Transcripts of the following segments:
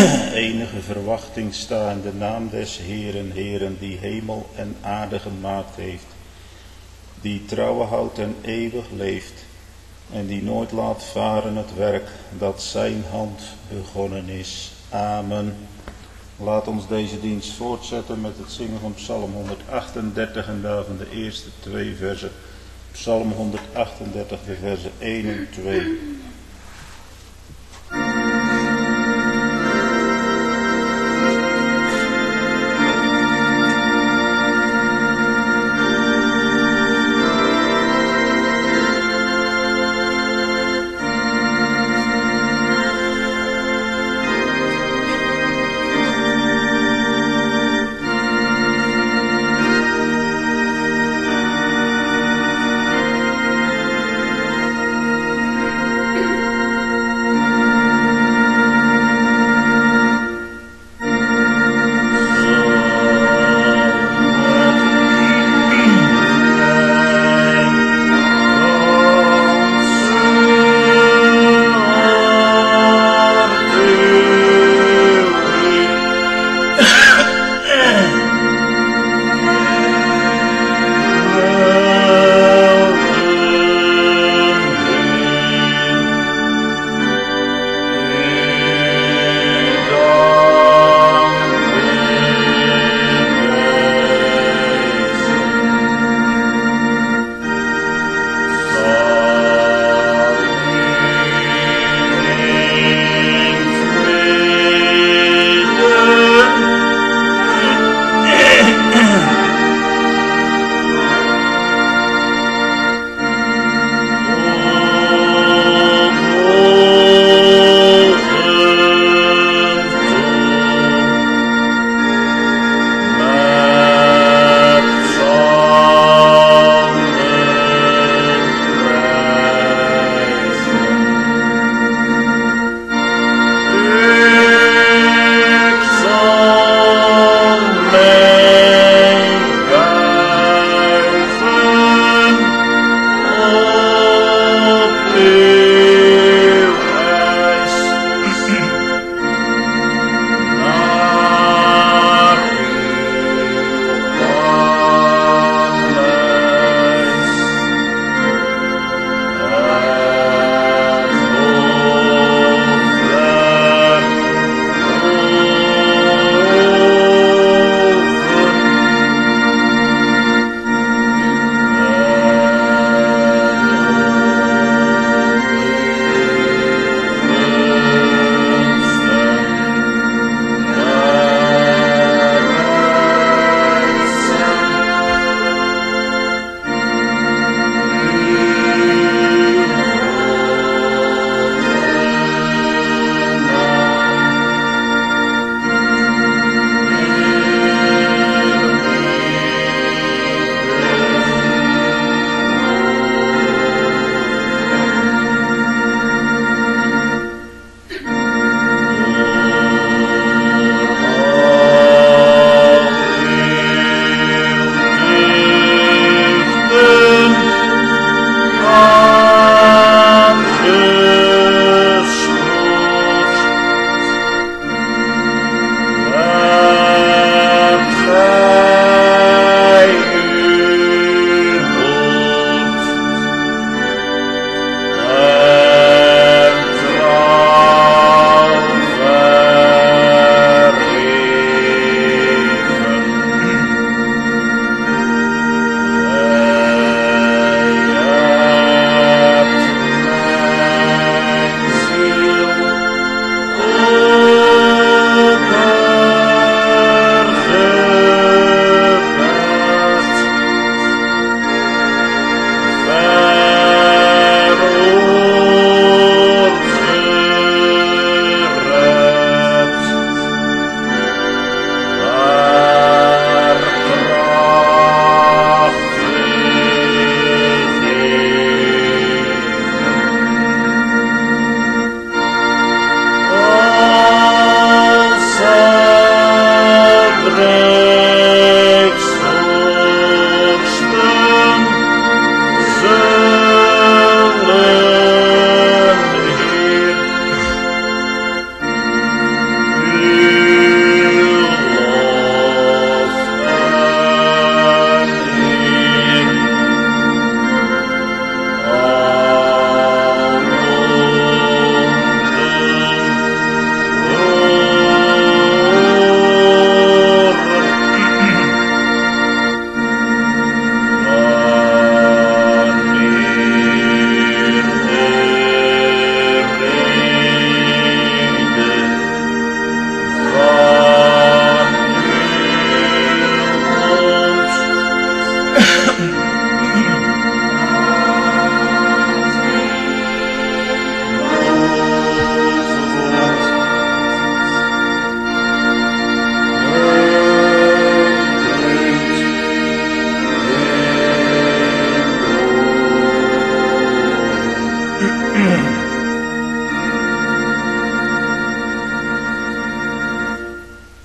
enige verwachting sta in de naam des Heeren, Heeren, die hemel en aarde gemaakt heeft, die trouwe houdt en eeuwig leeft, en die nooit laat varen het werk dat zijn hand begonnen is. Amen. Laat ons deze dienst voortzetten met het zingen van Psalm 138 en daarvan de eerste 2 versen. Psalm 138, de versen 1 en 2.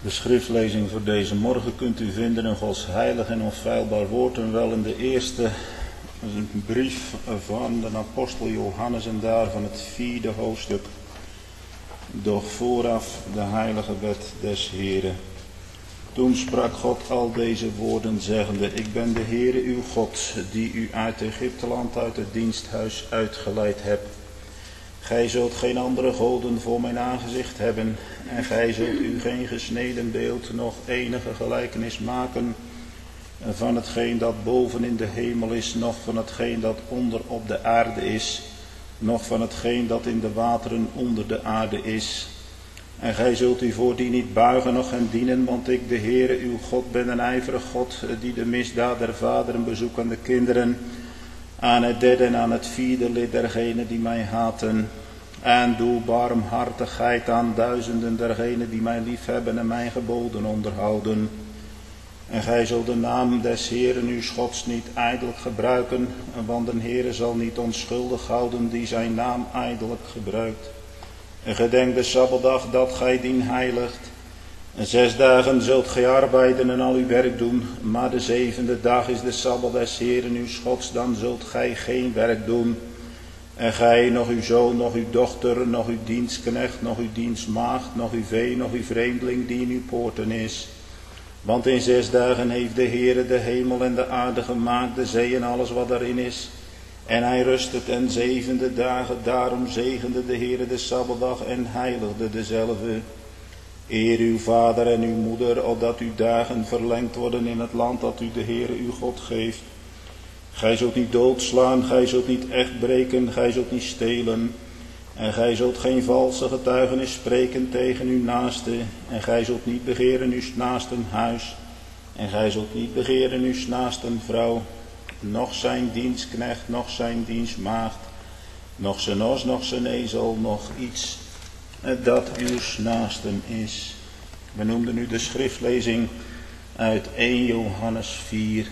De schriftlezing voor deze morgen kunt u vinden in Gods heilig en onfeilbaar woord en wel in de eerste brief van de apostel Johannes en daarvan het 4e hoofdstuk. Doch vooraf de heilige wet des Heren. Toen sprak God al deze woorden zeggende: Ik ben de Heere uw God, die u uit Egypteland uit het diensthuis uitgeleid hebt. Gij zult geen andere goden voor mijn aangezicht hebben, en gij zult u geen gesneden beeld, noch enige gelijkenis maken van hetgeen dat boven in de hemel is, noch van hetgeen dat onder op de aarde is, noch van hetgeen dat in de wateren onder de aarde is. En gij zult u voor die niet buigen, noch hen dienen, want ik, de Heere uw God, ben een ijverig God, die de misdaad der vaderen bezoekt aan de kinderen, aan het derde en aan het vierde lid dergenen die mij haten. En doe barmhartigheid aan duizenden dergenen die mij liefhebben en mijn geboden onderhouden. En gij zult de naam des Heeren uw Gods niet ijdelijk gebruiken, want de Heere zal niet onschuldig houden die zijn naam ijdelijk gebruikt. En gedenk de Sabbatdag dat gij dien heiligt. En 6 dagen zult gij arbeiden en al uw werk doen, maar de 7e dag is de Sabbat des Heeren uw Gods, dan zult gij geen werk doen. En gij, nog uw zoon, nog uw dochter, nog uw dienstknecht, nog uw dienstmaagd, nog uw vee, nog uw vreemdeling die in uw poorten is. Want in 6 dagen heeft de Heere de hemel en de aarde gemaakt, de zee en alles wat daarin is. En hij rustte ten 7e dagen, daarom zegende de Heere de Sabbatdag en heiligde dezelve. Eer uw vader en uw moeder, opdat uw dagen verlengd worden in het land dat u de Heere uw God geeft. Gij zult niet doodslaan, gij zult niet echt breken, gij zult niet stelen. En gij zult geen valse getuigenis spreken tegen uw naaste. En gij zult niet begeren uw naasten huis. En gij zult niet begeren uw naasten vrouw. Noch zijn dienstknecht, noch zijn dienstmaagd. Noch zijn os, noch zijn ezel, noch iets dat uw naasten is. We noemden nu de schriftlezing uit 1 Johannes 4.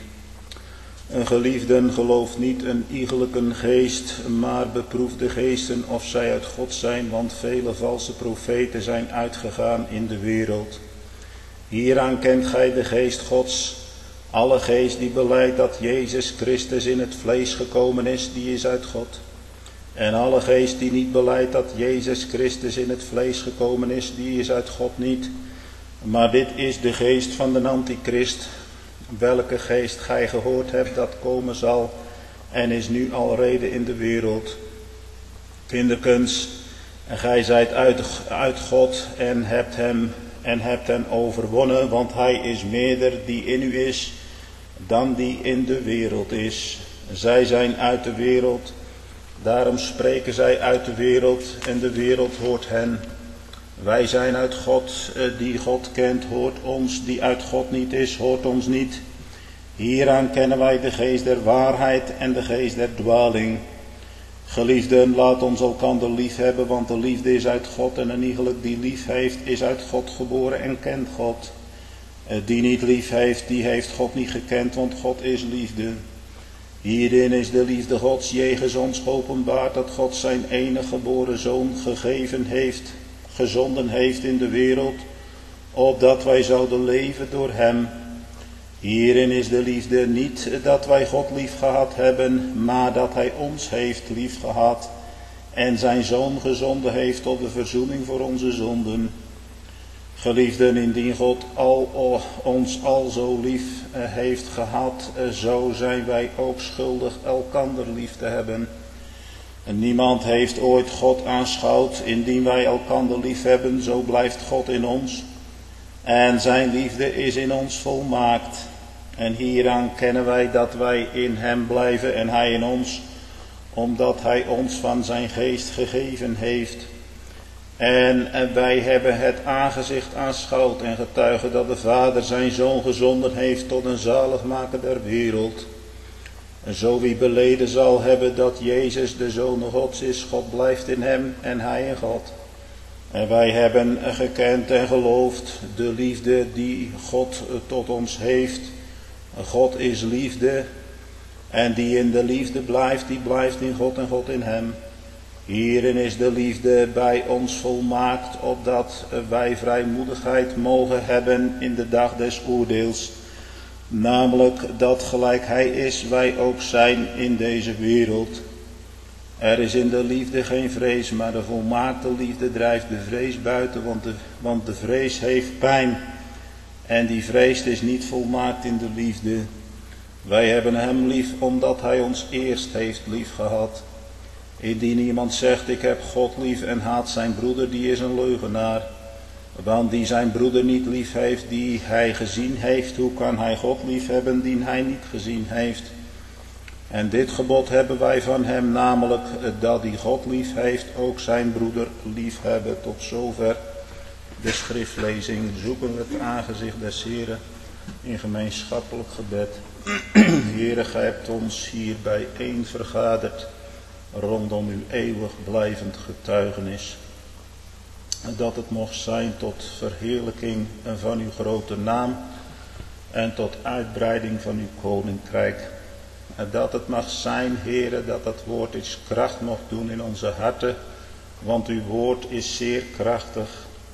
Geliefden, gelooft niet een iegelijke geest, maar beproef de geesten of zij uit God zijn, want vele valse profeten zijn uitgegaan in de wereld. Hieraan kent gij de geest Gods. Alle geest die belijdt dat Jezus Christus in het vlees gekomen is, die is uit God. En alle geest die niet belijdt dat Jezus Christus in het vlees gekomen is, die is uit God niet. Maar dit is de geest van de Antichrist, welke geest gij gehoord hebt dat komen zal en is nu alrede in de wereld. Kinderkens, en gij zijt uit God en hebt hem overwonnen, want hij is meerder die in u is dan die in de wereld is. Zij zijn uit de wereld, daarom spreken zij uit de wereld en de wereld hoort hen. Wij zijn uit God, die God kent, hoort ons, die uit God niet is, hoort ons niet. Hieraan kennen wij de geest der waarheid en de geest der dwaling. Geliefden, laat ons elkander lief hebben, want de liefde is uit God en een iegelijk die lief heeft, is uit God geboren en kent God. Die niet lief heeft, die heeft God niet gekend, want God is liefde. Hierin is de liefde Gods jegens ons geopenbaard, dat God zijn enige geboren Zoon gezonden heeft in de wereld, opdat wij zouden leven door hem. Hierin is de liefde niet dat wij God lief gehad hebben, maar dat hij ons heeft lief gehad en zijn Zoon gezonden heeft tot de verzoening voor onze zonden. Geliefden, indien God ons al zo lief heeft gehad, zo zijn wij ook schuldig elkander lief te hebben. En niemand heeft ooit God aanschouwd. Indien wij elkander lief hebben, zo blijft God in ons. En zijn liefde is in ons volmaakt. En hieraan kennen wij dat wij in hem blijven en hij in ons, omdat hij ons van zijn geest gegeven heeft. En wij hebben het aangezicht aanschouwd en getuigen dat de Vader zijn Zoon gezonden heeft tot een zaligmaker der wereld. En zo wie beleden zal hebben dat Jezus de Zoon Gods is, God blijft in hem en hij in God. En wij hebben gekend en geloofd de liefde die God tot ons heeft. God is liefde en die in de liefde blijft, die blijft in God en God in hem. Hierin is de liefde bij ons volmaakt, opdat wij vrijmoedigheid mogen hebben in de dag des oordeels. Namelijk dat gelijk hij is, wij ook zijn in deze wereld. Er is in de liefde geen vrees, maar de volmaakte liefde drijft de vrees buiten, want de vrees heeft pijn. En die vrees is niet volmaakt in de liefde. Wij hebben hem lief, omdat hij ons eerst heeft lief gehad. Indien iemand zegt, ik heb God lief en haat zijn broeder, die is een leugenaar. Want die zijn broeder niet lief heeft, die hij gezien heeft, hoe kan hij God lief hebben, die hij niet gezien heeft? En dit gebod hebben wij van hem, namelijk dat die God lief heeft, ook zijn broeder lief hebben. Tot zover de schriftlezing. Zoeken we het aangezicht des Heren in gemeenschappelijk gebed. Heere, gij hebt ons hier bijeen vergaderd rondom uw eeuwig blijvend getuigenis. Dat het mocht zijn tot verheerlijking van uw grote naam en tot uitbreiding van uw koninkrijk. Dat het mag zijn, Heere, dat het woord iets kracht mocht doen in onze harten, want uw woord is zeer krachtig.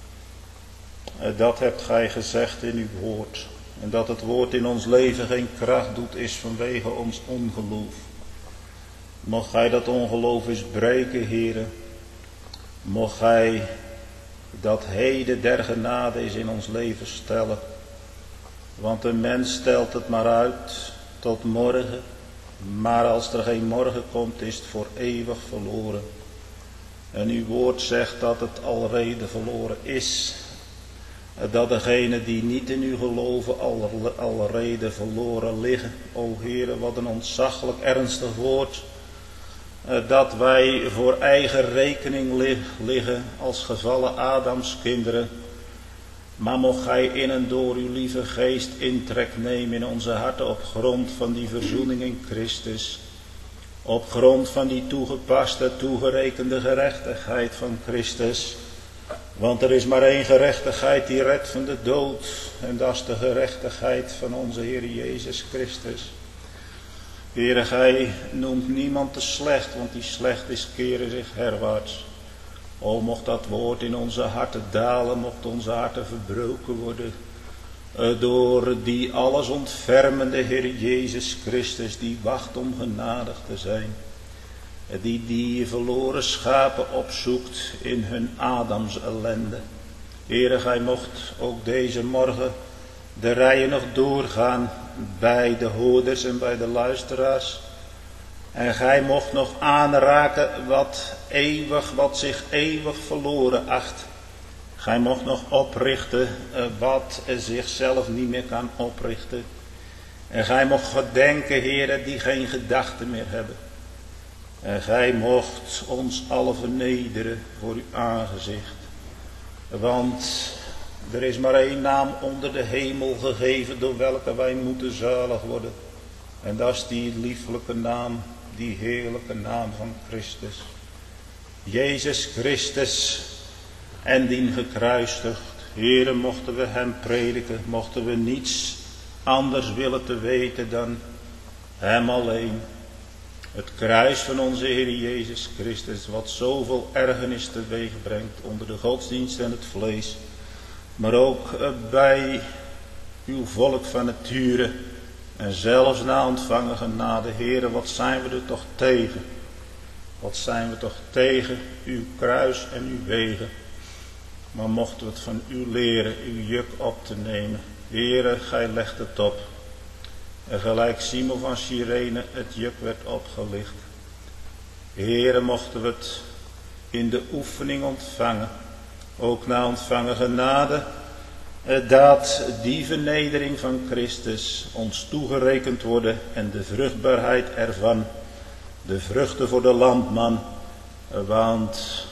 Dat hebt gij gezegd in uw woord. En dat het woord in ons leven geen kracht doet, is vanwege ons ongeloof. Mocht gij dat ongeloof eens breken, Heere. Mocht gij dat heden der genade is in ons leven stellen. Want een mens stelt het maar uit tot morgen. Maar als er geen morgen komt, is het voor eeuwig verloren. En uw woord zegt dat het alrede verloren is. Dat degenen die niet in u geloven alrede verloren liggen. O Heere, wat een ontzaglijk ernstig woord. Dat wij voor eigen rekening liggen als gevallen Adams kinderen. Maar mocht gij in en door uw lieve geest intrek nemen in onze harten op grond van die verzoening in Christus. Op grond van die toegepaste, toegerekende gerechtigheid van Christus. Want er is maar één gerechtigheid die redt van de dood. En dat is de gerechtigheid van onze Heer Jezus Christus. Heere, gij noemt niemand te slecht, want die slecht is keren zich herwaarts. O, mocht dat woord in onze harten dalen, mocht onze harten verbroken worden. Door die alles ontfermende Heer Jezus Christus, die wacht om genadig te zijn. Die verloren schapen opzoekt in hun Adams ellende. Heere, gij mocht ook deze morgen de rijen nog doorgaan bij de hoorders en bij de luisteraars. En gij mocht nog aanraken wat zich eeuwig verloren acht. Gij mocht nog oprichten wat zichzelf niet meer kan oprichten. En gij mocht gedenken, Heere, die geen gedachten meer hebben. En gij mocht ons alle vernederen voor uw aangezicht. Want er is maar één naam onder de hemel gegeven door welke wij moeten zalig worden. En dat is die lieflijke naam, die heerlijke naam van Christus. Jezus Christus en dien gekruisigd. Heere, mochten we hem prediken, mochten we niets anders willen te weten dan hem alleen. Het kruis van onze Heer Jezus Christus, wat zoveel ergernis teweeg brengt onder de godsdienst en het vlees. Maar ook bij uw volk van nature. En zelfs na ontvangen genade, Heere, wat zijn we er toch tegen? Wat zijn we toch tegen uw kruis en uw wegen? Maar mochten we het van u leren, uw juk op te nemen. Heere, gij legt het op. En gelijk Simon van Cyrene het juk werd opgelicht. Heere, mochten we het in de oefening ontvangen. Ook na ontvangen genade. Dat die vernedering van Christus ons toegerekend worden. En de vruchtbaarheid ervan. De vruchten voor de landman. Want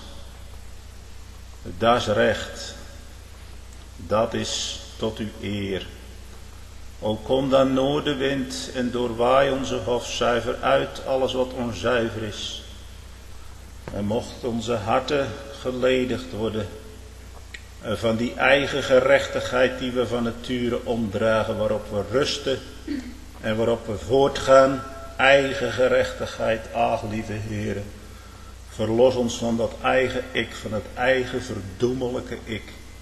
dat is recht. Dat is tot uw eer. O kom dan noordenwind en doorwaai onze hof zuiver uit alles wat onzuiver is. En mocht onze harten geledigd worden van die eigen gerechtigheid die we van nature omdragen, waarop we rusten en waarop we voortgaan. Eigen gerechtigheid, ach lieve Heere. Verlos ons van dat eigen ik, van het eigen verdoemelijke ik.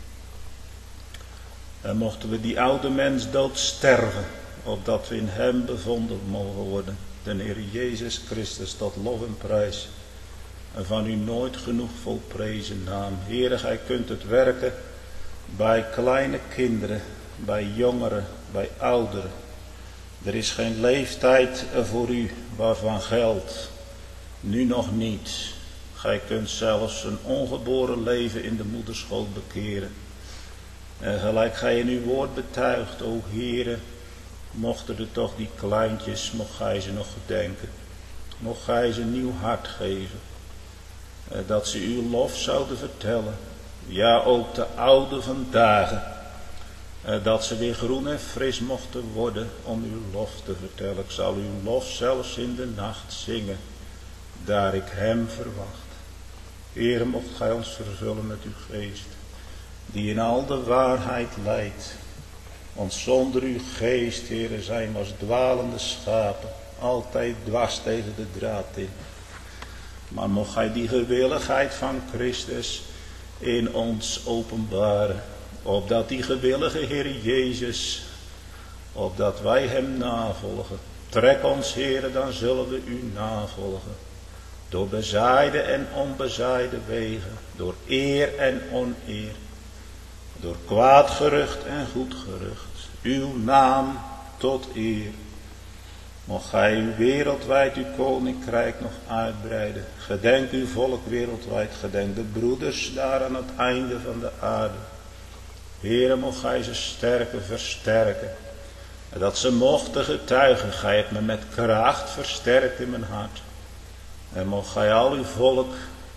En mochten we die oude mens dood sterven, opdat we in hem bevonden mogen worden. De Heer Jezus Christus, tot lof en prijs. En van u nooit genoeg volprezen naam. Heere, gij kunt het werken bij kleine kinderen, bij jongeren, bij ouderen. Er is geen leeftijd voor u waarvan geldt. Nu nog niet. Gij kunt zelfs een ongeboren leven in de moederschoot bekeren. En gelijk gij in uw woord betuigt, o Heere, mochten er toch die kleintjes, mocht gij ze nog gedenken. Mocht gij ze een nieuw hart geven. Dat ze uw lof zouden vertellen. Ja, ook de oude vandaag. Dat ze weer groen en fris mochten worden om uw lof te vertellen. Ik zal uw lof zelfs in de nacht zingen, daar ik hem verwacht. Heere, mocht gij ons vervullen met uw geest, die in al de waarheid leidt. Want zonder uw geest, Heere, zijn we als dwalende schapen, altijd dwars tegen de draad in. Maar mocht gij die gewilligheid van Christus in ons openbaren, opdat die gewillige Heer Jezus, opdat wij hem navolgen. Trek ons, Heere, dan zullen we u navolgen. Door bezaaide en onbezaaide wegen, door eer en oneer, door kwaad gerucht en goed gerucht, uw naam tot eer. Mocht gij uw wereldwijd uw koninkrijk nog uitbreiden. Gedenk uw volk wereldwijd, gedenk de broeders daar aan het einde van de aarde. Heere, mocht gij ze sterken, versterken. En dat ze mochten getuigen, gij hebt me met kracht versterkt in mijn hart. En mocht gij al uw volk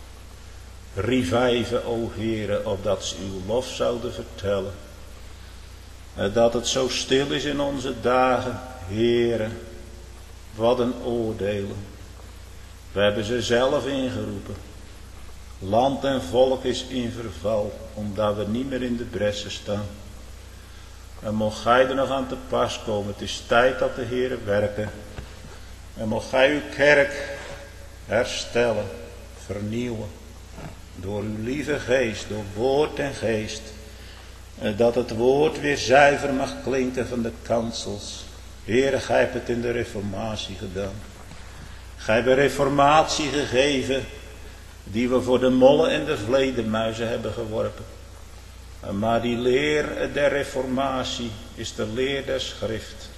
reviven, o Heere, opdat ze uw lof zouden vertellen. En dat het zo stil is in onze dagen, Heere, wat een oordelen. We hebben ze zelf ingeroepen. Land en volk is in verval, omdat we niet meer in de bressen staan. En mocht gij er nog aan te pas komen, het is tijd dat de Heere werken. En mocht gij uw kerk herstellen, vernieuwen, door uw lieve geest, door woord en geest. Dat het woord weer zuiver mag klinken van de kansels. Heere, gij hebt het in de reformatie gedaan. Gij hebt een reformatie gegeven, die we voor de mollen en de vleermuizen hebben geworpen. Maar die leer der reformatie is de leer der schrift.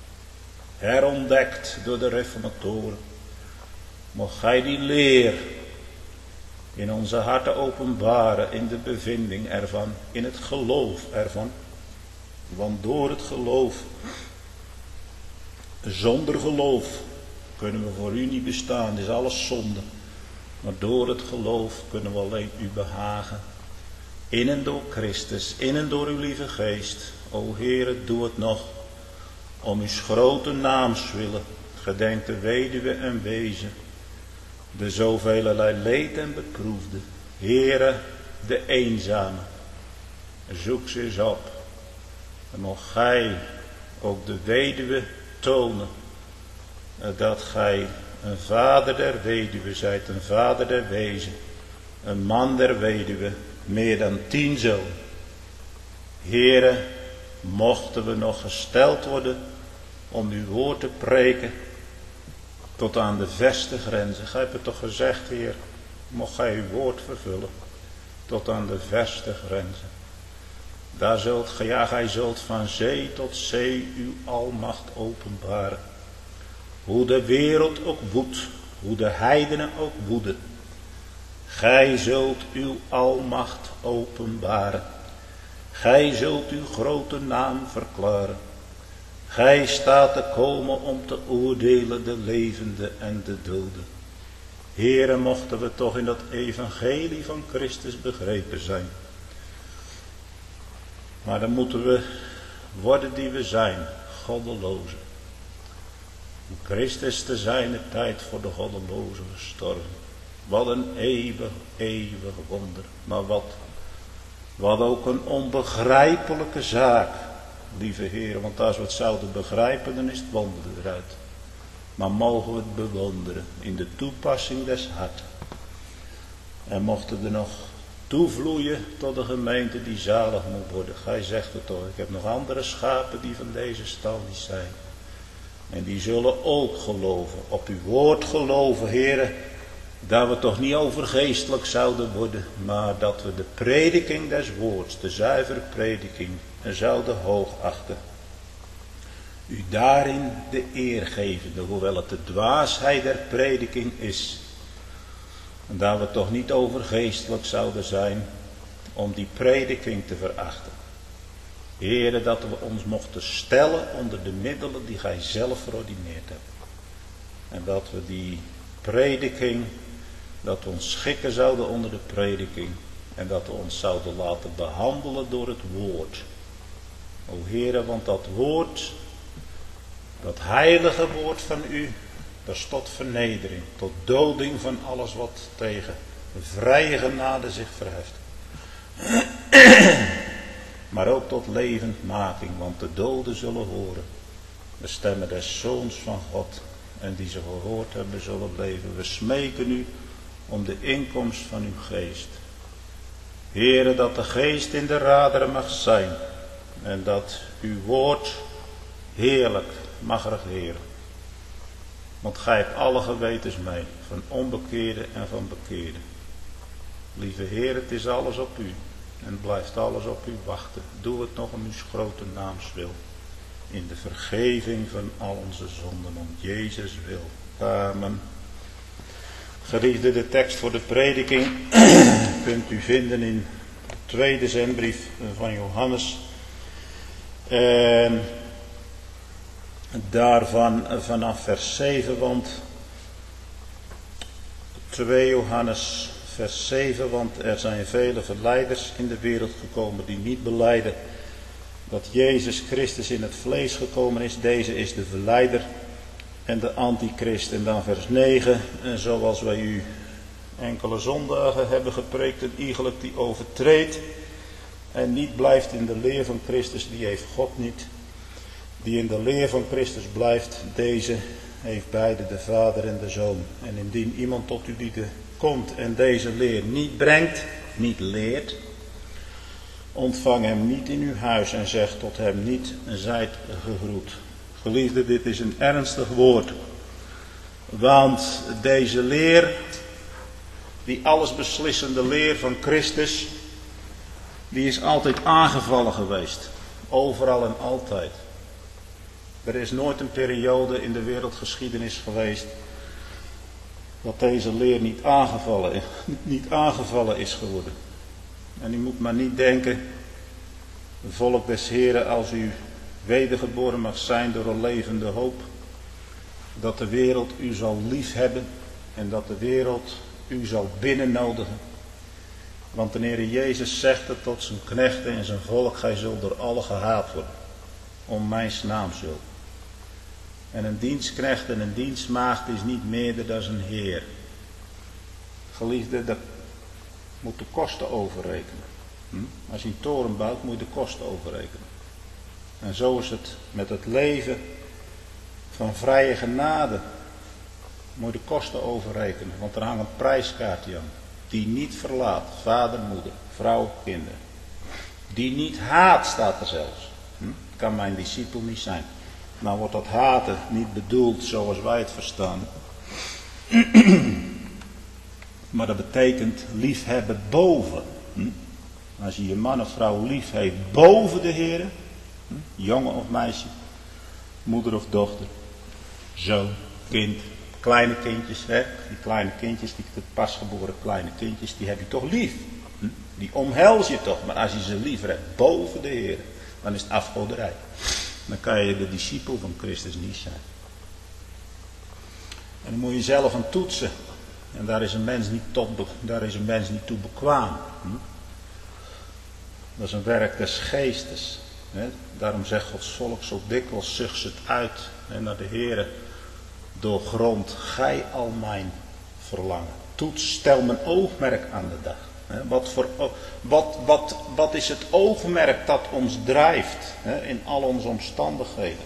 Herontdekt door de reformatoren. Mocht gij die leer in onze harten openbaren, in de bevinding ervan, in het geloof ervan. Want door het geloof, zonder geloof, kunnen we voor u niet bestaan, is alles zonde. Maar door het geloof kunnen we alleen u behagen. In en door Christus, in en door uw lieve geest. O Heere, doe het nog, om uw grote naams willen. Gedenk de weduwe en wezen, de zoveelelei leed en beproefde. Heere, de eenzame, zoek ze eens op. En mocht gij ook de weduwe tonen, dat gij een vader der weduwe zijt, een vader der wezen, een man der weduwe, meer dan 10 zonen. Heere, mochten we nog gesteld worden om uw woord te preken tot aan de verste grenzen. Gij hebt het toch gezegd, Heer, mocht gij uw woord vervullen tot aan de verste grenzen. Daar zult gij, ja, gij zult van zee tot zee uw almacht openbaren. Hoe de wereld ook woedt, hoe de heidenen ook woeden. Gij zult uw almacht openbaren. Gij zult uw grote naam verklaren. Gij staat te komen om te oordelen de levenden en de doden. Heere, mochten we toch in dat evangelie van Christus begrepen zijn. Maar dan moeten we worden die we zijn, goddelozen. Om Christus te zijn, de tijd voor de goddelozen gestorven. Wat een eeuwig wonder. Maar wat ook een onbegrijpelijke zaak, lieve Heer. Want als we het zouden begrijpen, dan is het wonder eruit. Maar mogen we het bewonderen in de toepassing des harten. En mochten er nog toevloeien tot een gemeente die zalig moet worden. Gij zegt het toch, ik heb nog andere schapen die van deze stal niet zijn. En die zullen ook geloven, op uw woord geloven, Heere, dat we toch niet overgeestelijk zouden worden, maar dat we de prediking des woords, de zuivere prediking, zouden hoogachten. U daarin de eer gevende, hoewel het de dwaasheid der prediking is. En dat we toch niet overgeestelijk zouden zijn om die prediking te verachten. Heere, dat we ons mochten stellen onder de middelen die gij zelf verordineerd hebt. En dat we die prediking, dat we ons schikken zouden onder de prediking. En dat we ons zouden laten behandelen door het woord. O Heere, want dat woord, dat heilige woord van u, dat is tot vernedering, tot doding van alles wat tegen vrije genade zich verheft. Maar ook tot levendmaking, want de doden zullen horen de stemmen des Zoons van God. En die ze gehoord hebben zullen leven. We smeken u om de inkomst van uw geest. Heere, dat de geest in de raderen mag zijn. En dat uw woord heerlijk mag regeren. Want gij hebt alle gewetens mee, van onbekeerde en van bekeerde. Lieve Heer, het is alles op u. En blijft alles op u wachten. Doe het nog om uw grote naams wil. In de vergeving van al onze zonden om Jezus wil. Amen. Geliefde, de tekst voor de prediking kunt u vinden in de tweede zendbrief van Johannes. En daarvan vanaf vers 7, want 2 Johannes vers 7, want er zijn vele verleiders in de wereld gekomen die niet belijden dat Jezus Christus in het vlees gekomen is. Deze is de verleider en de antichrist. En dan vers 9, en zoals wij u enkele zondagen hebben gepreekt, een iegelijk die overtreedt en niet blijft in de leer van Christus, die heeft God niet. Die in de leer van Christus blijft, deze heeft beide de Vader en de Zoon. En indien iemand tot u komt en deze leer niet brengt, niet leert, ontvang hem niet in uw huis en zeg tot hem niet, zijt gegroet. Geliefde, dit is een ernstig woord. Want deze leer, die allesbeslissende leer van Christus, die is altijd aangevallen geweest. Overal en altijd. Er is nooit een periode in de wereldgeschiedenis geweest dat deze leer niet aangevallen is geworden. En u moet maar niet denken, volk des Heren, als u wedergeboren mag zijn door een levende hoop, dat de wereld u zal lief hebben en dat de wereld u zal binnennodigen. Want de Heer Jezus zegt het tot zijn knechten en zijn volk, gij zult door allen gehaat worden, om mijn naams wil. En een dienstknecht en een dienstmaagd is niet meerder dan een heer. Geliefde, dat moet de kosten overrekenen. Als je een toren bouwt, moet je de kosten overrekenen. En zo is het met het leven van vrije genade. Moet je de kosten overrekenen, want er hangt een prijskaartje aan. Die niet verlaat, vader, moeder, vrouw, kinderen. Die niet haat, staat er zelfs. Kan mijn discipel niet zijn. Nou wordt dat haten niet bedoeld zoals wij het verstaan. Maar dat betekent liefhebben boven. Als je je man of vrouw lief heeft boven de Heer, jongen of meisje, moeder of dochter, zoon, kind, kleine kindjes, hè? Die kleine kindjes, die pasgeboren kleine kindjes, die heb je toch lief. Die omhels je toch, maar als je ze liever hebt boven de Heer, dan is het afgoderij. Dan kan je de discipel van Christus niet zijn. En dan moet je zelf aan toetsen. En daar is een mens niet toe bekwaam. Dat is een werk des geestes. Daarom zegt Gods volk zo dikwijls, zucht het uit naar de Heere. Doorgrond gij al mijn verlangen. Toets, stel mijn oogmerk aan de dag. Wat is het oogmerk dat ons drijft in al onze omstandigheden?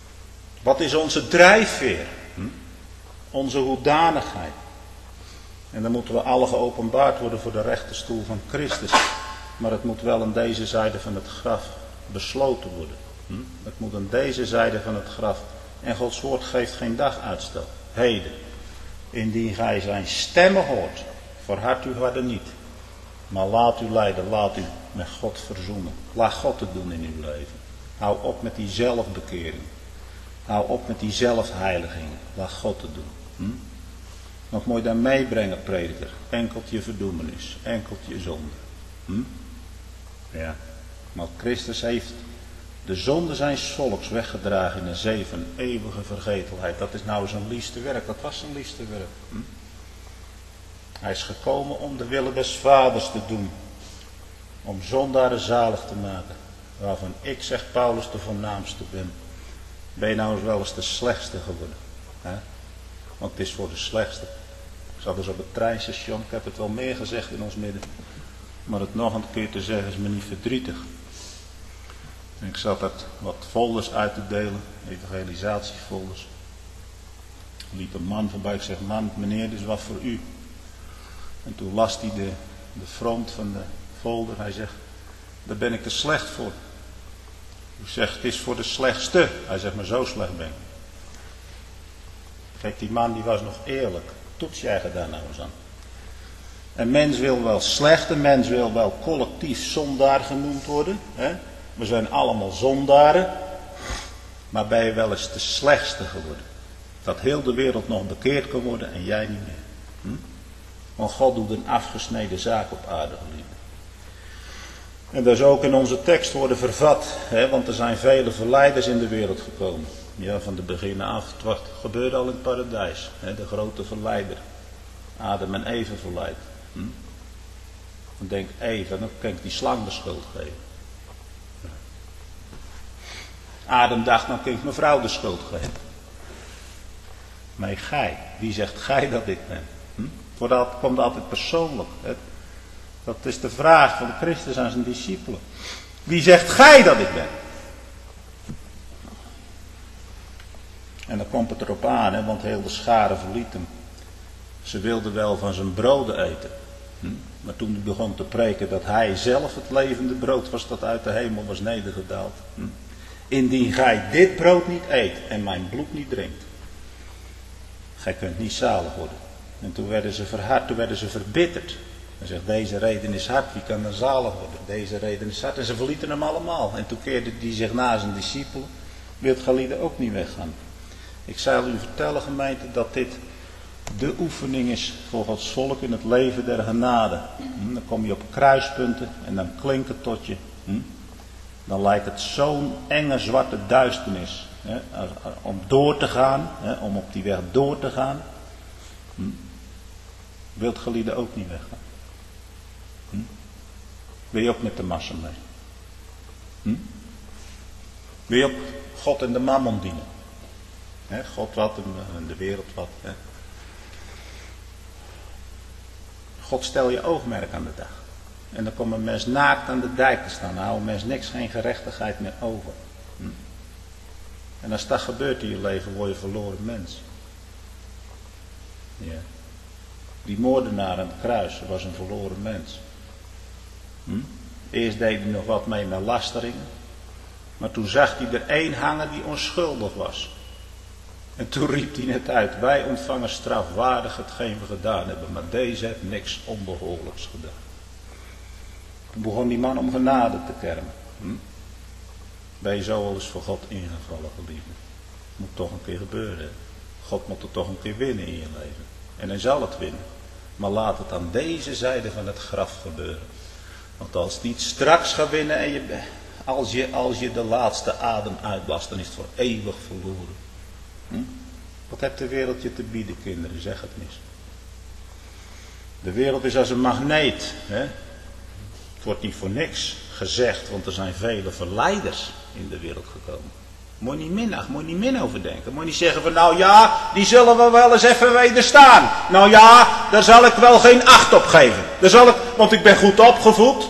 Wat is onze drijfveer? Onze hoedanigheid. En dan moeten we alle geopenbaard worden voor de rechterstoel van Christus. Maar het moet wel aan deze zijde van het graf besloten worden. Het moet aan deze zijde van het graf. En Gods woord geeft geen daguitstel. Heden, indien gij zijn stemmen hoort, verhard uw harten niet. Maar laat u leiden, laat u met God verzoenen. Laat God het doen in uw leven. Hou op met die zelfbekering. Hou op met die zelfheiliging. Laat God het doen. Wat moet je daar meebrengen, prediker? Enkeltje verdoemenis, enkeltje zonde. Ja, maar Christus heeft de zonde zijns volks weggedragen in een zee van eeuwige vergetelheid. Dat is nou zijn liefste werk. Dat was zijn liefste werk. Hij is gekomen om de willen des Vaders te doen. Om zondaren zalig te maken. Waarvan ik, zegt Paulus, de voornaamste ben. Ben je nou eens wel eens de slechtste geworden? Hè? Want het is voor de slechtste. Ik zat dus op het treinstation. Ik heb het wel meer gezegd in ons midden. Maar het nog een keer te zeggen is me niet verdrietig. En ik zat dat wat folders uit te delen. Evangelisatiefolders. Er liep een man voorbij. Ik zeg, man, meneer, dit is wat voor u. En toen las hij de front van de folder. Hij zegt, daar ben ik te slecht voor. Ik zeg, het is voor de slechtste. Hij zegt, maar zo slecht ben ik. Kijk, die man die was nog eerlijk. Toets jij daar nou eens aan. Een mens wil wel slecht, een mens wil wel collectief zondaar genoemd worden. Hè? We zijn allemaal zondaren. Maar ben je wel eens de slechtste geworden. Dat heel de wereld nog bekeerd kan worden en jij niet meer. Want God doet een afgesneden zaak op aarde, geliefden. En dat is ook in onze tekst worden vervat. Hè? Want er zijn vele verleiders in de wereld gekomen. Ja, van de begin af. Het gebeurde al in het paradijs. Hè? De grote verleider. Adam en Eva verleid. Dan denkt Eva, dan kan ik die slang de schuld geven. Adam dacht, dan kan ik mijn vrouw de schuld geven. Maar gij, wie zegt gij dat ik ben? Het komt altijd persoonlijk. Hè? Dat is de vraag van Christus aan zijn discipelen. Wie zegt gij dat ik ben? En dan komt het erop aan, hè, want heel de schare verliet hem. Ze wilden wel van zijn broden eten. Maar toen hij begon te preken dat hij zelf het levende brood was dat uit de hemel was nedergedaald. Indien gij dit brood niet eet en mijn bloed niet drinkt. Gij kunt niet zalig worden. En toen werden ze verhard, toen werden ze verbitterd. Hij zegt, deze reden is hard, wie kan dan zalig worden? Deze reden is hard. En ze verlieten hem allemaal. En toen keerde hij zich na zijn discipelen. Wilt gelieden ook niet weggaan. Ik zal u vertellen, gemeente, dat dit de oefening is voor Gods volk in het leven der genade. Dan kom je op kruispunten en dan klinkt het tot je. Dan lijkt het zo'n enge zwarte duisternis. Om door te gaan, om op die weg door te gaan. Wilt gelieden ook niet weggaan. Wil je ook met de massa mee? Wil je ook God en de mammon dienen? God wat en de wereld wat. God stel je oogmerk aan de dag. En dan komt een mens naakt aan de dijk te staan. Dan houdt een mens niks, geen gerechtigheid meer over. En als dat gebeurt in je leven, word je verloren mens. Ja. Die moordenaar aan het kruis was een verloren mens. Eerst deed hij nog wat mee met lasteringen. Maar toen zag hij er één hangen die onschuldig was. En toen riep hij het uit. Wij ontvangen strafwaardig hetgeen we gedaan hebben. Maar deze heeft niks onbehoorlijks gedaan. Toen begon die man om genade te kermen. Ben je zo wel eens voor God ingevallen, geliefde? Moet toch een keer gebeuren. God moet er toch een keer winnen in je leven. En hij zal het winnen. Maar laat het aan deze zijde van het graf gebeuren. Want als het niet straks gaat winnen en als je de laatste adem uitblast, dan is het voor eeuwig verloren. Wat heeft de wereld je te bieden, kinderen? Zeg het eens. De wereld is als een magneet. Hè? Het wordt niet voor niks gezegd, want er zijn vele verleiders in de wereld gekomen. Moet je niet min over denken. Moet je niet zeggen van nou ja, die zullen we wel eens even wederstaan. Nou ja, daar zal ik wel geen acht op geven. Want ik ben goed opgevoed.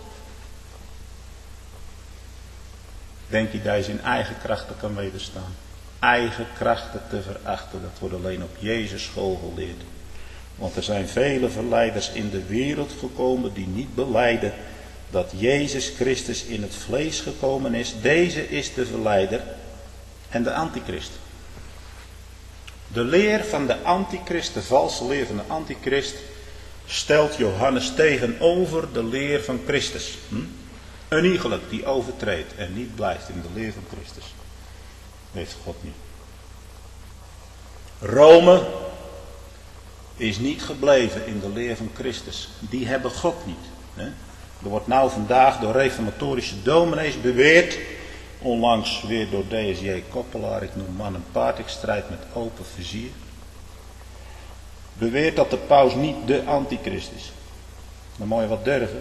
Denk je dat je zijn eigen krachten kan wederstaan? Eigen krachten te verachten, dat wordt alleen op Jezus school geleerd. Want er zijn vele verleiders in de wereld gekomen die niet belijden dat Jezus Christus in het vlees gekomen is. Deze is de verleider en de antichrist. De leer van de antichrist, de valse leer van de antichrist, stelt Johannes tegenover de leer van Christus. Een iegelijk die overtreedt en niet blijft in de leer van Christus, heeft God niet. Rome is niet gebleven in de leer van Christus. Die hebben God niet. Er wordt nou vandaag door reformatorische dominees beweerd, onlangs weer door D.S.J. Koppelaar, ik noem man en paard, ik strijd met open vizier, beweert dat de paus niet de antichrist is. Dan moet je wat durven.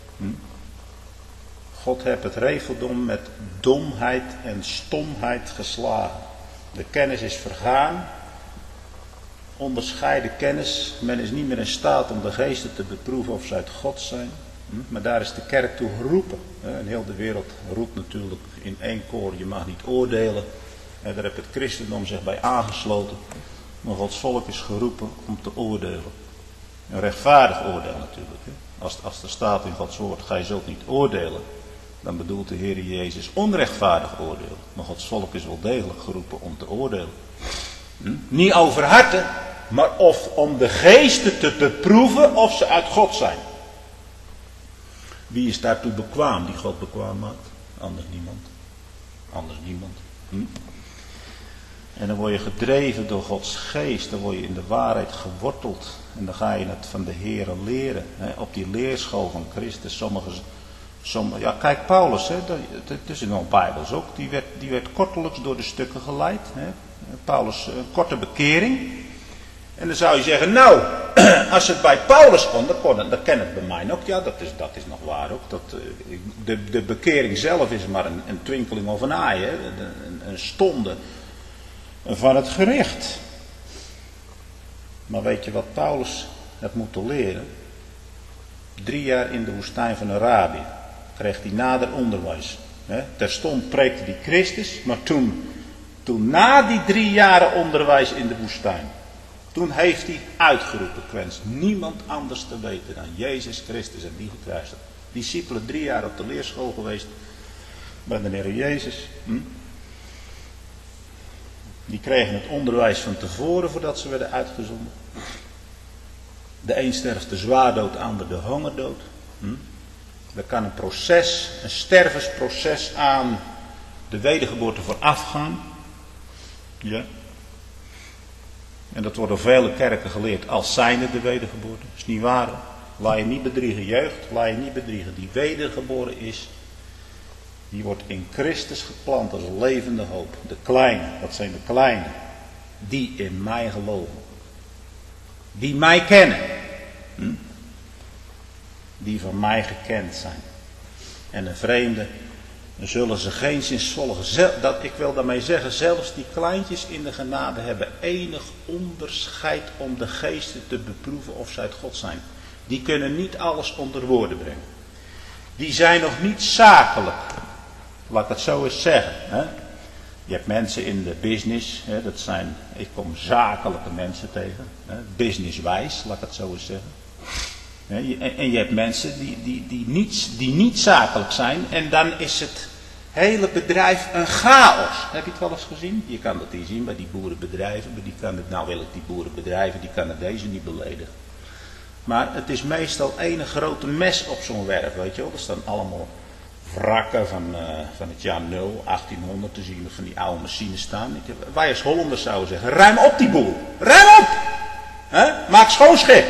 God heeft het regeldom met domheid en stomheid geslagen. De kennis is vergaan. Onderscheiden kennis. Men is niet meer in staat om de geesten te beproeven of ze uit God zijn. Maar daar is de kerk toe geroepen. En heel de wereld roept natuurlijk in één koor, je mag niet oordelen. En daar heeft het christendom zich bij aangesloten. Maar Gods volk is geroepen om te oordelen. Een rechtvaardig oordeel natuurlijk. Als er staat in Gods woord, gij zult niet oordelen. Dan bedoelt de Heer Jezus onrechtvaardig oordeel. Maar Gods volk is wel degelijk geroepen om te oordelen. Niet over harten, maar om de geesten te beproeven of ze uit God zijn. Wie is daartoe bekwaam die God bekwaam maakt? Anders niemand. Anders niemand. En dan word je gedreven door Gods geest. Dan word je in de waarheid geworteld. En dan ga je het van de Here leren. Op die leerschool van Christus. Ja, kijk Paulus. Het is in de Bijbels ook. Die werd kortelijks door de stukken geleid. Paulus, een korte bekering. En dan zou je zeggen, nou, als het bij Paulus kon, dan ken het bij mij ook. Ja, dat is nog waar ook. De bekering zelf is maar een twinkeling of een aai. Een stonde van het gericht. Maar weet je wat Paulus heeft moeten leren? 3 jaar in de woestijn van Arabië kreeg hij nader onderwijs. Terstond preekte hij Christus, maar toen na die 3 jaren onderwijs in de woestijn, toen heeft hij uitgeroepen, ik wens niemand anders te weten dan Jezus Christus en die gekruisigd. Discipelen 3 jaar op de leerschool geweest bij de Heer Jezus. Die kregen het onderwijs van tevoren voordat ze werden uitgezonden. De een sterft de zwaardood, de ander de hongerdood. Er kan een stervensproces aan de wedergeboorte vooraf gaan. Ja. En dat wordt door vele kerken geleerd als zijnde de wedergeboorte. Dat is niet waar. Laat je niet bedriegen, jeugd. Laat je niet bedriegen. Die wedergeboren is, die wordt in Christus geplant als een levende hoop. De kleine, dat zijn de kleine, die in mij geloven. Die mij kennen. Die van mij gekend zijn. En een vreemde zullen ze geenszins volgen. Ik wil daarmee zeggen, zelfs die kleintjes in de genade hebben enig onderscheid om de geesten te beproeven of ze uit God zijn. Die kunnen niet alles onder woorden brengen. Die zijn nog niet zakelijk. Laat ik het zo eens zeggen. Je hebt mensen in de business, ik kom zakelijke mensen tegen. Businesswijs, laat ik het zo eens zeggen. En je hebt mensen die niet zakelijk zijn en dan is het hele bedrijf een chaos. Heb je het wel eens gezien? Je kan dat hier zien bij die boerenbedrijven. Die boerenbedrijven, die kan het deze niet beledigen. Maar het is meestal één grote mes op zo'n werf, weet je wel. Er staan allemaal wrakken van het jaar 0, 1800, te zien van die oude machines staan. Wij als Hollanders zouden zeggen, ruim op die boel. Ruim op! Maak schoon schip.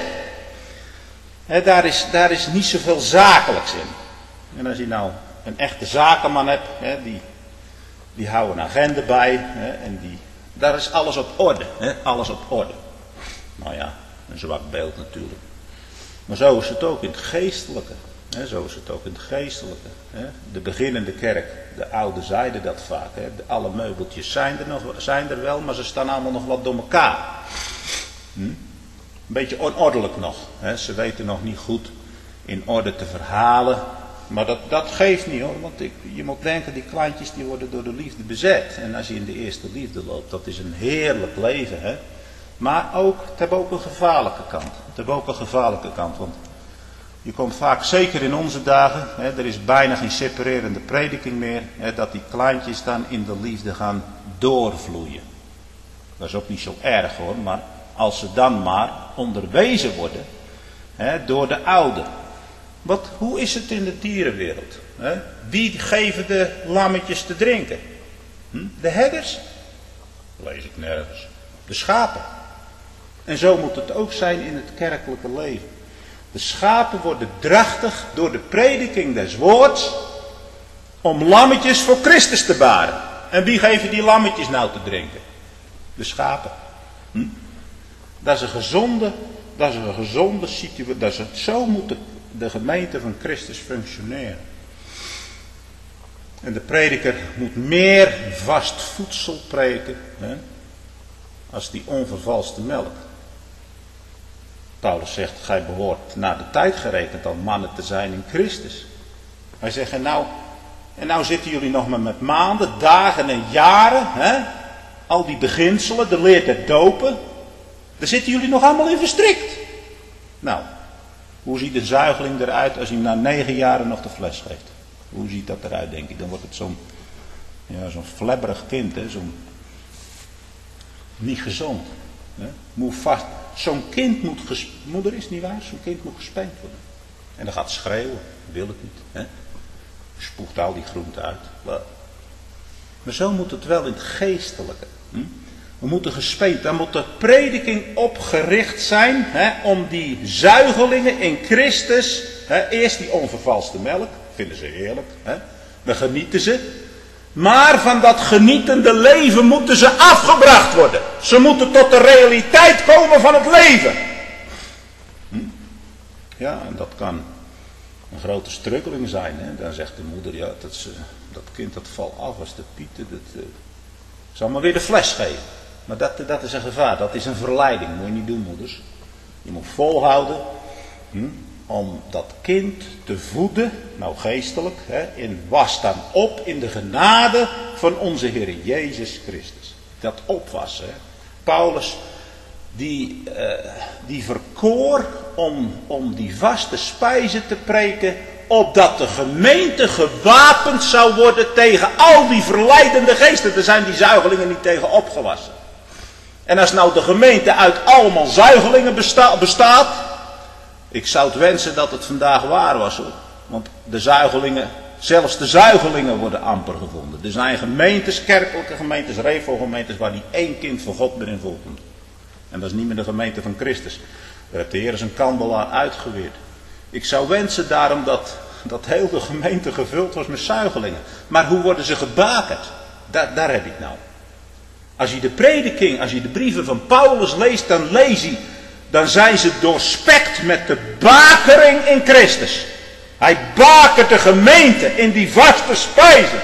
Daar is niet zoveel zakelijks in. En als je nou een echte zakenman hebt, die houden een agenda bij, en daar is alles op orde. Alles op orde. Nou ja, een zwak beeld natuurlijk. Maar zo is het ook in het geestelijke. De beginnende kerk, de oude zeiden dat vaak. Alle meubeltjes zijn er wel, maar ze staan allemaal nog wat door elkaar. Een beetje onordelijk nog. Ze weten nog niet goed in orde te verhalen. Maar dat geeft niet hoor. Want je moet denken, die kleintjes die worden door de liefde bezet. En als je in de eerste liefde loopt, dat is een heerlijk leven. Maar ook, het heeft ook een gevaarlijke kant. Het heeft ook een gevaarlijke kant, want je komt vaak, zeker in onze dagen, er is bijna geen separerende prediking meer, dat die kleintjes dan in de liefde gaan doorvloeien. Dat is ook niet zo erg hoor, maar als ze dan maar onderwezen worden door de oude. Hoe is het in de dierenwereld? Wie geven de lammetjes te drinken? De herders? Lees ik nergens. De schapen. En zo moet het ook zijn in het kerkelijke leven. De schapen worden drachtig door de prediking des woords om lammetjes voor Christus te baren. En wie geven die lammetjes nou te drinken? De schapen. Dat is een gezonde situatie. Zo moet de gemeente van Christus functioneren. En de prediker moet meer vast voedsel prediken als die onvervalste melk. Paulus zegt, gij behoort naar de tijd gerekend al mannen te zijn in Christus. Hij zegt, en nou zitten jullie nog maar met maanden, dagen en jaren, al die beginselen, de leer der dopen, daar zitten jullie nog allemaal in verstrikt. Nou, hoe ziet een zuigeling eruit als hij na 9 jaren nog de fles geeft? Hoe ziet dat eruit, denk ik? Dan wordt het zo'n flebberig kind, zo'n niet gezond. Moet vast. Zo'n kind moet moeder is niet waar, zo'n kind moet gespeend worden. En dan gaat schreeuwen, wil het niet. Spuugt al die groenten uit. Maar zo moet het wel in het geestelijke. We moeten gespeend, daar moet de prediking op gericht zijn om die zuigelingen in Christus, eerst die onvervalste melk, vinden ze heerlijk, dan genieten ze. Maar van dat genietende leven moeten ze afgebracht worden. Ze moeten tot de realiteit komen van het leven. Ja, en dat kan een grote struggeling zijn. Dan zegt de moeder, ja, dat kind dat valt af als de pieten. Dat zal maar weer de fles geven. Maar dat is een gevaar, dat is een verleiding. Moet je niet doen, moeders. Je moet volhouden om dat kind te voeden, nou geestelijk, in was dan op in de genade van onze Heer Jezus Christus. Dat opwassen. Paulus, die verkoor om die vaste spijzen te preken, opdat de gemeente gewapend zou worden tegen al die verleidende geesten. Daar zijn die zuigelingen niet tegen opgewassen. En als nou de gemeente uit allemaal zuigelingen bestaat, ik zou het wensen dat het vandaag waar was hoor. Want zelfs de zuigelingen worden amper gevonden. Er zijn gemeentes, kerkelijke gemeentes, revelgemeentes waar die 1 kind van God erin voorkomt. En dat is niet meer de gemeente van Christus. Daar heeft de Heer zijn kandelaar uitgeweerd. Ik zou wensen daarom dat heel de gemeente gevuld was met zuigelingen. Maar hoe worden ze gebakerd? Daar heb je het nou. Als je de prediking, als je de brieven van Paulus leest, dan zijn ze doorspekt met de bakering in Christus. Hij bakert de gemeente in die vaste spijzen.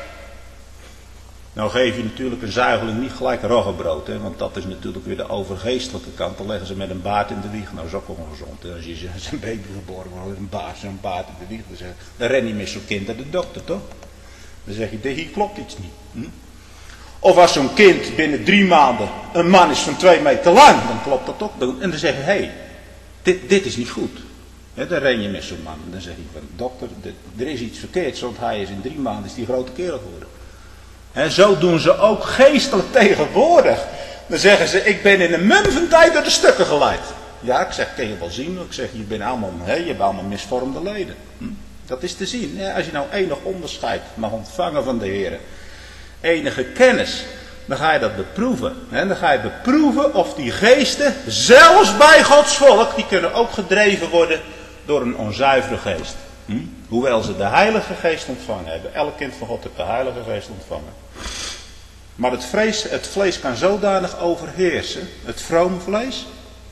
Nou geef je natuurlijk een zuigeling niet gelijk roggebrood, want dat is natuurlijk weer de overgeestelijke kant. Dan leggen ze met een baard in de wieg. Nou, dat is ook ongezond. Als je zijn baby geboren wordt met zo'n baard in de wieg, dan ren je met zo'n kind naar de dokter, toch? Dan zeg je, hier klopt iets niet. Of als zo'n kind binnen 3 maanden een man is van 2 meter lang, dan klopt dat ook. En dan zeg je, hé, dit is niet goed. Dan ren je met zo'n man. En dan zeg je, dokter, er is iets verkeerds, want hij is in 3 maanden is die grote kerel geworden. En zo doen ze ook geestelijk tegenwoordig. Dan zeggen ze, ik ben in een mum van tijd door de stukken geleid. Ja, ik zeg, kun je wel zien. Ik zeg, je hebt allemaal misvormde leden. Dat is te zien. Als je nou enig onderscheid mag ontvangen van de Heer, enige kennis, dan ga je dat beproeven. Dan ga je beproeven of die geesten, zelfs bij Gods volk, die kunnen ook gedreven worden door een onzuivere geest. Hoewel ze de Heilige Geest ontvangen hebben. Elk kind van God heeft de Heilige Geest ontvangen. Maar het vlees kan zodanig overheersen, het vrome vlees.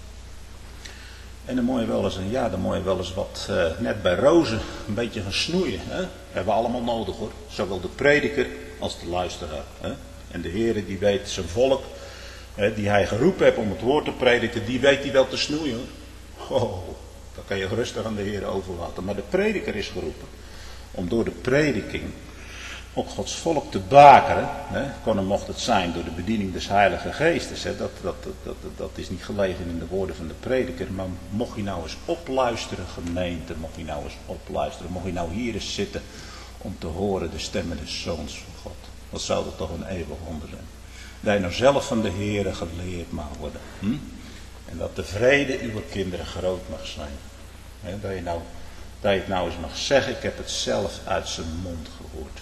En dan moet je wel eens, wat, net bij rozen, een beetje gaan snoeien. Dat hebben we allemaal nodig hoor. Zowel de prediker als de luisteraar. En de Heer die weet zijn volk, die hij geroepen heeft om het woord te prediken, die weet hij wel te snoeien hoor. Oh, dat kan je rustig aan de Heer overlaten. Maar de prediker is geroepen om door de prediking op Gods volk te bakeren, mocht het zijn door de bediening des Heilige Geestes. Dat is niet gelegen in de woorden van de prediker, maar mocht je nou eens opluisteren, gemeente, mocht je nou eens opluisteren, mocht je nou hier eens zitten om te horen de stemmen des Zoons van God. Wat zou dat toch een eeuwig wonder zijn. Dat je nou zelf van de Heere geleerd mag worden. En dat de vrede uw kinderen groot mag zijn. Dat je het nou eens mag zeggen, ik heb het zelf uit zijn mond gehoord.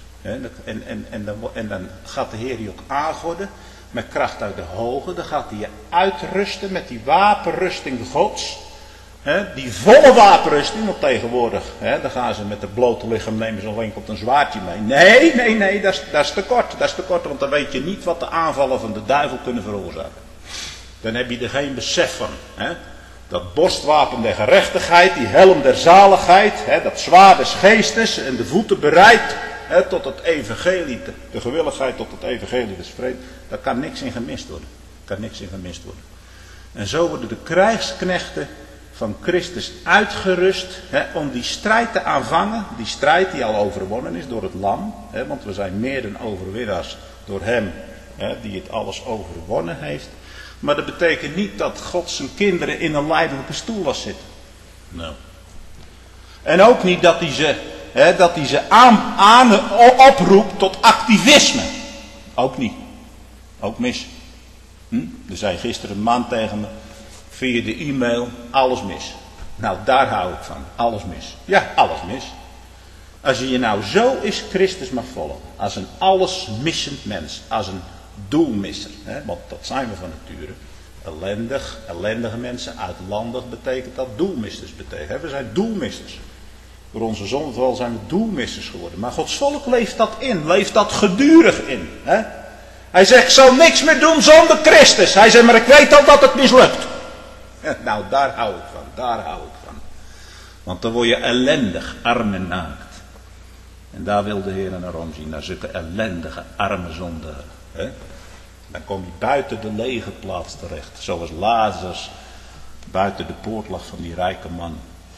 En dan gaat de Heer je ook aangorden met kracht uit de hoge. Dan gaat hij je uitrusten met die wapenrusting Gods. Die volle wapenrusting, want tegenwoordig, dan gaan ze met de blote lichaam nemen ze alleen op een zwaardje mee. Nee, dat is te kort. Dat is te kort, want dan weet je niet wat de aanvallen van de duivel kunnen veroorzaken. Dan heb je er geen besef van. Dat borstwapen der gerechtigheid, die helm der zaligheid, dat zwaard des geestes en de voeten bereid tot het evangelie, de gewilligheid tot het evangelie des vrede. Daar kan niks in gemist worden. En zo worden de krijgsknechten van Christus uitgerust om die strijd te aanvangen. Die strijd die al overwonnen is door het lam. Want we zijn meer dan overwinnaars door hem die het alles overwonnen heeft. Maar dat betekent niet dat God zijn kinderen in een lijdelijke stoel laat zitten. Nou. En ook niet dat hij ze oproept tot activisme. Ook niet. Ook mis. Er zei gisteren een man tegen me via de e-mail, alles mis. Nou, daar hou ik van. Alles mis. Ja, alles mis. Als je nou zo is Christus mag volgen. Als een allesmissend mens. Als een doelmisser. Want dat zijn we van nature. Ellendige mensen. Uitlandig betekent dat doelmissers betekent. We zijn doelmissers. Door onze zondeval zijn we doelmissers geworden. Maar Gods volk leeft dat in. Leeft dat gedurig in. Hij zegt, ik zal niks meer doen zonder Christus. Hij zegt, maar ik weet al dat het mislukt. Nou, daar hou ik van. Want dan word je ellendig, arm en naakt. En daar wil de Heer naar omzien. Naar zulke ellendige, arme zondigen. Dan kom je buiten de lege plaats terecht. Zoals Lazarus buiten de poort lag van die rijke man.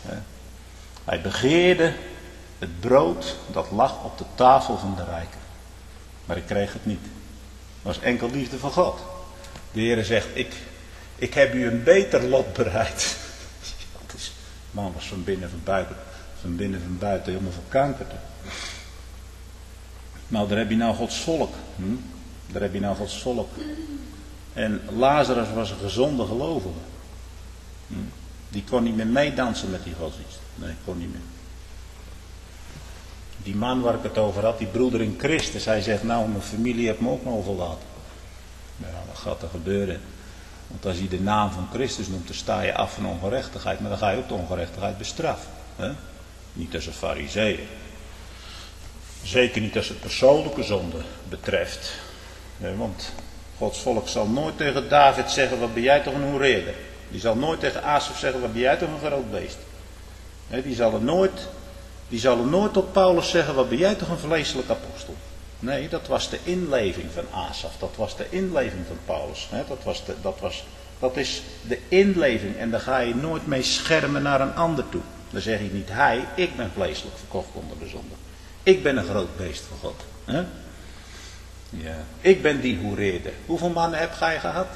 Hij begeerde het brood dat lag op de tafel van de rijken. Maar ik kreeg het niet. Het was enkel liefde van God. De Heer zegt, ik heb u een beter lot bereid. De man was van binnen van buiten helemaal verkankerd. Nou, daar heb je nou Gods volk. En Lazarus was een gezonde gelovige. Die kon niet meer meedansen met die godsdienst. Nee, kon niet meer. Die man waar ik het over had, die broeder in Christus, hij zegt, nou, mijn familie heeft me ook nog verlaten. Nou, wat gaat er gebeuren? Want als je de naam van Christus noemt, dan sta je af van ongerechtigheid. Maar dan ga je ook de ongerechtigheid bestraffen. Niet als een farizeeën. Zeker niet als het persoonlijke zonde betreft. Want Gods volk zal nooit tegen David zeggen, wat ben jij toch een hoereerder. Die zal nooit tegen Asaf zeggen, wat ben jij toch een groot beest. Die zal er nooit tot Paulus zeggen, wat ben jij toch een vleeselijk apostel. Nee, dat was de inleving van Asaf. Dat was de inleving van Paulus. Dat is de inleving. En daar ga je nooit mee schermen naar een ander toe. Dan zeg je niet hij, ik ben vleeselijk verkocht onder de zonde. Ik ben een groot beest van God. Ja. Ik ben die hoereerder. Hoeveel mannen heb jij gehad?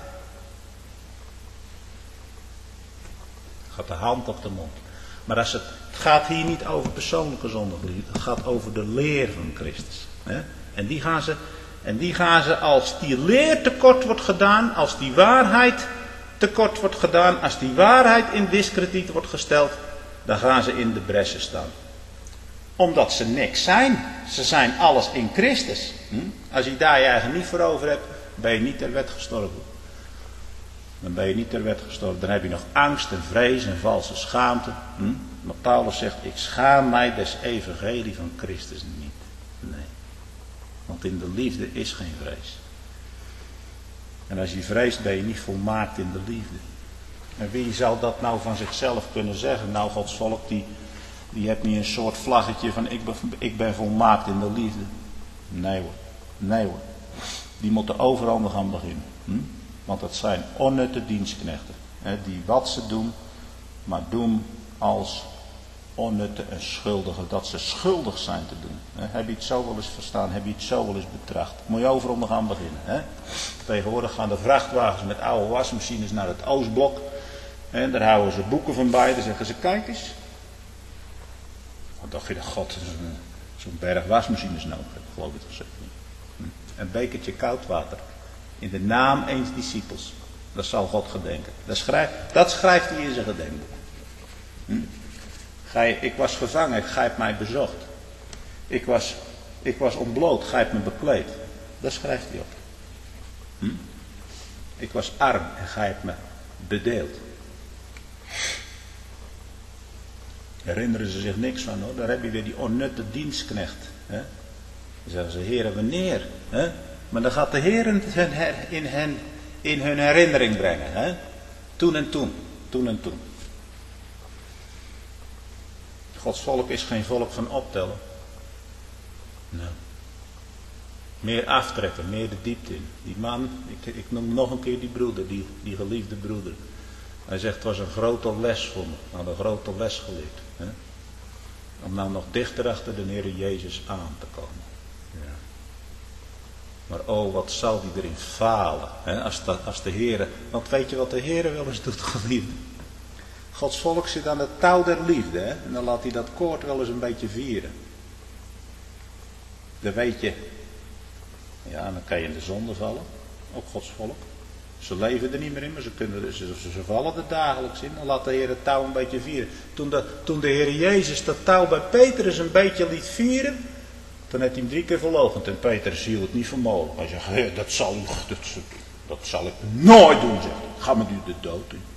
Gaat de hand op de mond. Maar het gaat hier niet over persoonlijke zonde. Het gaat over de leer van Christus. En die gaan ze als die leer tekort wordt gedaan, als die waarheid tekort wordt gedaan, als die waarheid in diskrediet wordt gesteld, dan gaan ze in de bressen staan. Omdat ze niks zijn. Ze zijn alles in Christus. Als je daar je eigen niet voor over hebt, ben je niet ter wet gestorven. Dan ben je niet ter wet gestorven. Dan heb je nog angst en vrees en valse schaamte. Maar Paulus zegt, ik schaam mij des evangelie van Christus niet. Nee. Want in de liefde is geen vrees. En als je vreest, ben je niet volmaakt in de liefde. En wie zou dat nou van zichzelf kunnen zeggen? Nou, Gods volk, die heeft niet een soort vlaggetje van ik ben volmaakt in de liefde. Nee hoor. Die moeten overal gaan beginnen. Want dat zijn onnutte dienstknechten. Die wat ze doen, maar doen als onnutte en schuldige, dat ze schuldig zijn te doen. Heb je het zo wel eens verstaan? Heb je het zo wel eens betracht? Moet je overal nog aan beginnen. Hè? Tegenwoordig gaan de vrachtwagens met oude wasmachines naar het Oostblok. En daar houden ze boeken van bij. Dan zeggen ze, kijk eens. Wat dacht je dat God zo'n berg wasmachines nodig heeft? Geloof ik toch zeker niet. Een bekertje koud water. In de naam eens discipels. Dat zal God gedenken. Dat schrijft hij in zijn gedenkboek. Ik was gevangen, gij hebt mij bezocht. Ik was ontbloot, gij hebt me bekleed. Dat schrijft hij op. Ik was arm en gij hebt me bedeeld. Herinneren ze zich niks van, hoor. Daar heb je weer die onnutte dienstknecht. Hè? Dan zeggen ze, Heere, wanneer? Hè? Maar dan gaat de Heer in hun herinnering brengen. Hè? Toen en toen. Toen en toen. Gods volk is geen volk van optellen. Nee. Meer aftrekken, meer de diepte in. Die man, ik noem nog een keer die broeder, die geliefde broeder. Hij zegt, het was een grote les voor me. Ik had een grote les geleerd. Hè? Om nou nog dichter achter de Heer Jezus aan te komen. Ja. Maar oh, wat zal die erin falen. Hè? Als de Heer, want weet je wat de Heer wel eens doet, geliefde? Gods volk zit aan het touw der liefde. Hè? En dan laat hij dat koord wel eens een beetje vieren. Dan weet je. Ja, dan kan je in de zonde vallen. Ook Gods volk. Ze leven er niet meer in, maar ze vallen er dagelijks in. Dan laat de Heer het touw een beetje vieren. Toen de Heer Jezus dat touw bij Petrus een beetje liet vieren. Toen heeft hij hem 3 keer verloochend. En Petrus hield het niet voor mogelijk. Hij zegt, Heer, dat zal ik nooit doen, zegt hij. Ga met u de dood in.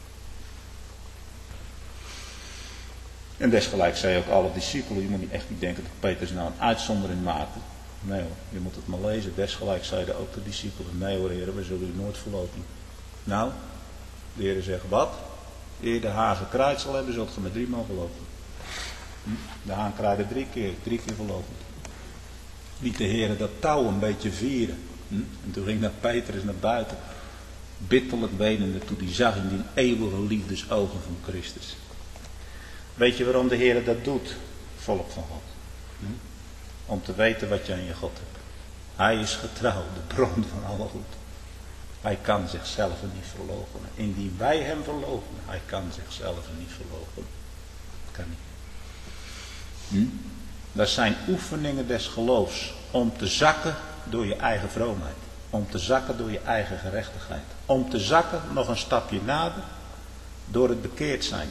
En desgelijks zei ook alle discipelen, je moet niet echt niet denken dat Petrus nou een uitzondering maakte. Nee hoor, je moet het maar lezen. Desgelijks zeiden ook de discipelen, nee hoor Heer, we zullen u nooit verloochenen. Nou, de Heer zegt, wat? Eer de haan gekraaid zal hebben, zult ge met 3 maal verloochenen. De haan kraaide 3 keer verloochend. Liet de Heer dat touw een beetje vieren. En toen ging Petrus naar buiten, bitterlijk wenende, toen hij zag in die eeuwige liefdesogen van Christus. Weet je waarom de Heer dat doet, volk van God? Om te weten wat je aan je God hebt. Hij is getrouw, de bron van alle goed. Hij kan zichzelf niet verloochenen. Indien wij hem verloochenen, hij kan zichzelf niet verloochenen. Dat kan niet. Dat zijn oefeningen des geloofs. Om te zakken door je eigen vroomheid. Om te zakken door je eigen gerechtigheid. Om te zakken nog een stapje nader door het bekeerd zijn.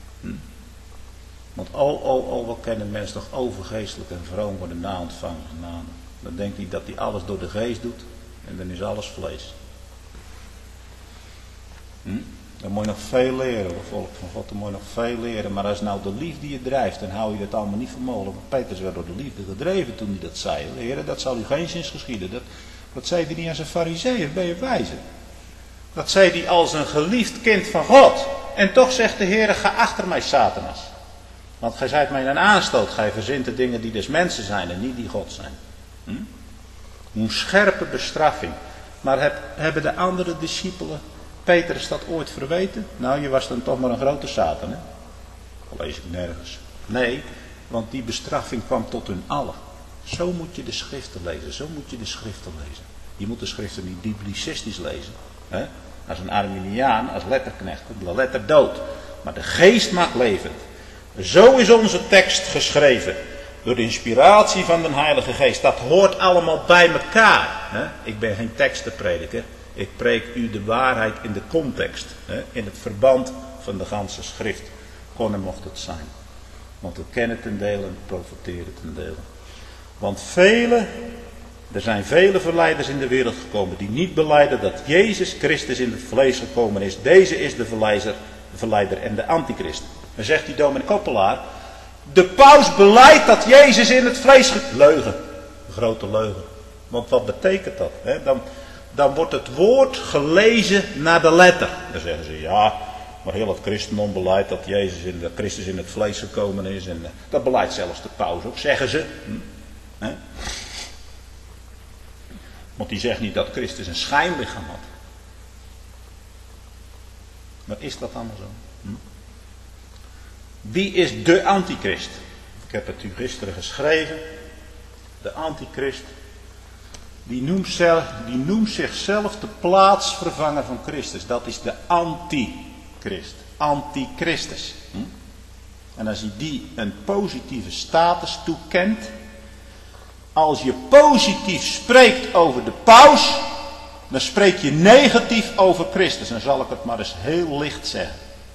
Want wat kan een mens toch overgeestelijk en vroom worden na ontvangen genade. Dan denkt hij dat hij alles door de geest doet en dan is alles vlees. Dan moet je nog veel leren, volk van God, dan moet je nog veel leren. Maar als nou de liefde je drijft, dan hou je dat allemaal niet voor mogelijk. Want Petrus werd door de liefde gedreven toen hij dat zei. Heer, dat zal u geen zins geschieden. Dat zei hij niet als een farizeeër, ben je wijze. Dat zei hij als een geliefd kind van God. En toch zegt de Heer, ga achter mij, Satanas. Want gij zijt mij een aanstoot, gij verzint de dingen die des mensen zijn en niet die God zijn. Een scherpe bestraffing. Maar hebben de andere discipelen Petrus dat ooit verweten? Nou, je was dan toch maar een grote Satan, hè? Dat lees ik nergens. Nee, want die bestraffing kwam tot hun allen. Zo moet je de schriften lezen, zo moet je de schriften lezen. Je moet de schriften niet biblicistisch lezen. Hè? Als een Arminiaan, als letterknecht, de letter dood. Maar de geest maakt levend. Zo is onze tekst geschreven. Door de inspiratie van de Heilige Geest. Dat hoort allemaal bij elkaar. Hè? Ik ben geen tekstenprediker. Ik preek u de waarheid in de context. Hè? In het verband van de ganse schrift. Kon en mocht het zijn. Want we kennen ten dele en profiteren ten dele. Want er zijn vele verleiders in de wereld gekomen. Die niet belijden dat Jezus Christus in het vlees gekomen is. Deze is de verleider en de antichrist. Dan zegt die dominee Koppelaar. De paus beleidt dat Jezus in het vlees leugen. Grote leugen. Want wat betekent dat? Hè? Dan wordt het woord gelezen naar de letter. Dan zeggen ze ja, maar heel het christendom beleidt dat Christus in het vlees gekomen is. En dat beleidt zelfs de paus ook, zeggen ze. Hè? Want die zegt niet dat Christus een schijnlichaam had. Maar is dat allemaal zo? Wie is de antichrist? Ik heb het u gisteren geschreven. De antichrist, die noemt zichzelf de plaatsvervanger van Christus. Dat is de antichrist. Antichristus. En als je die een positieve status toekent. Als je positief spreekt over de paus. Dan spreek je negatief over Christus. Dan zal ik het maar eens heel licht zeggen.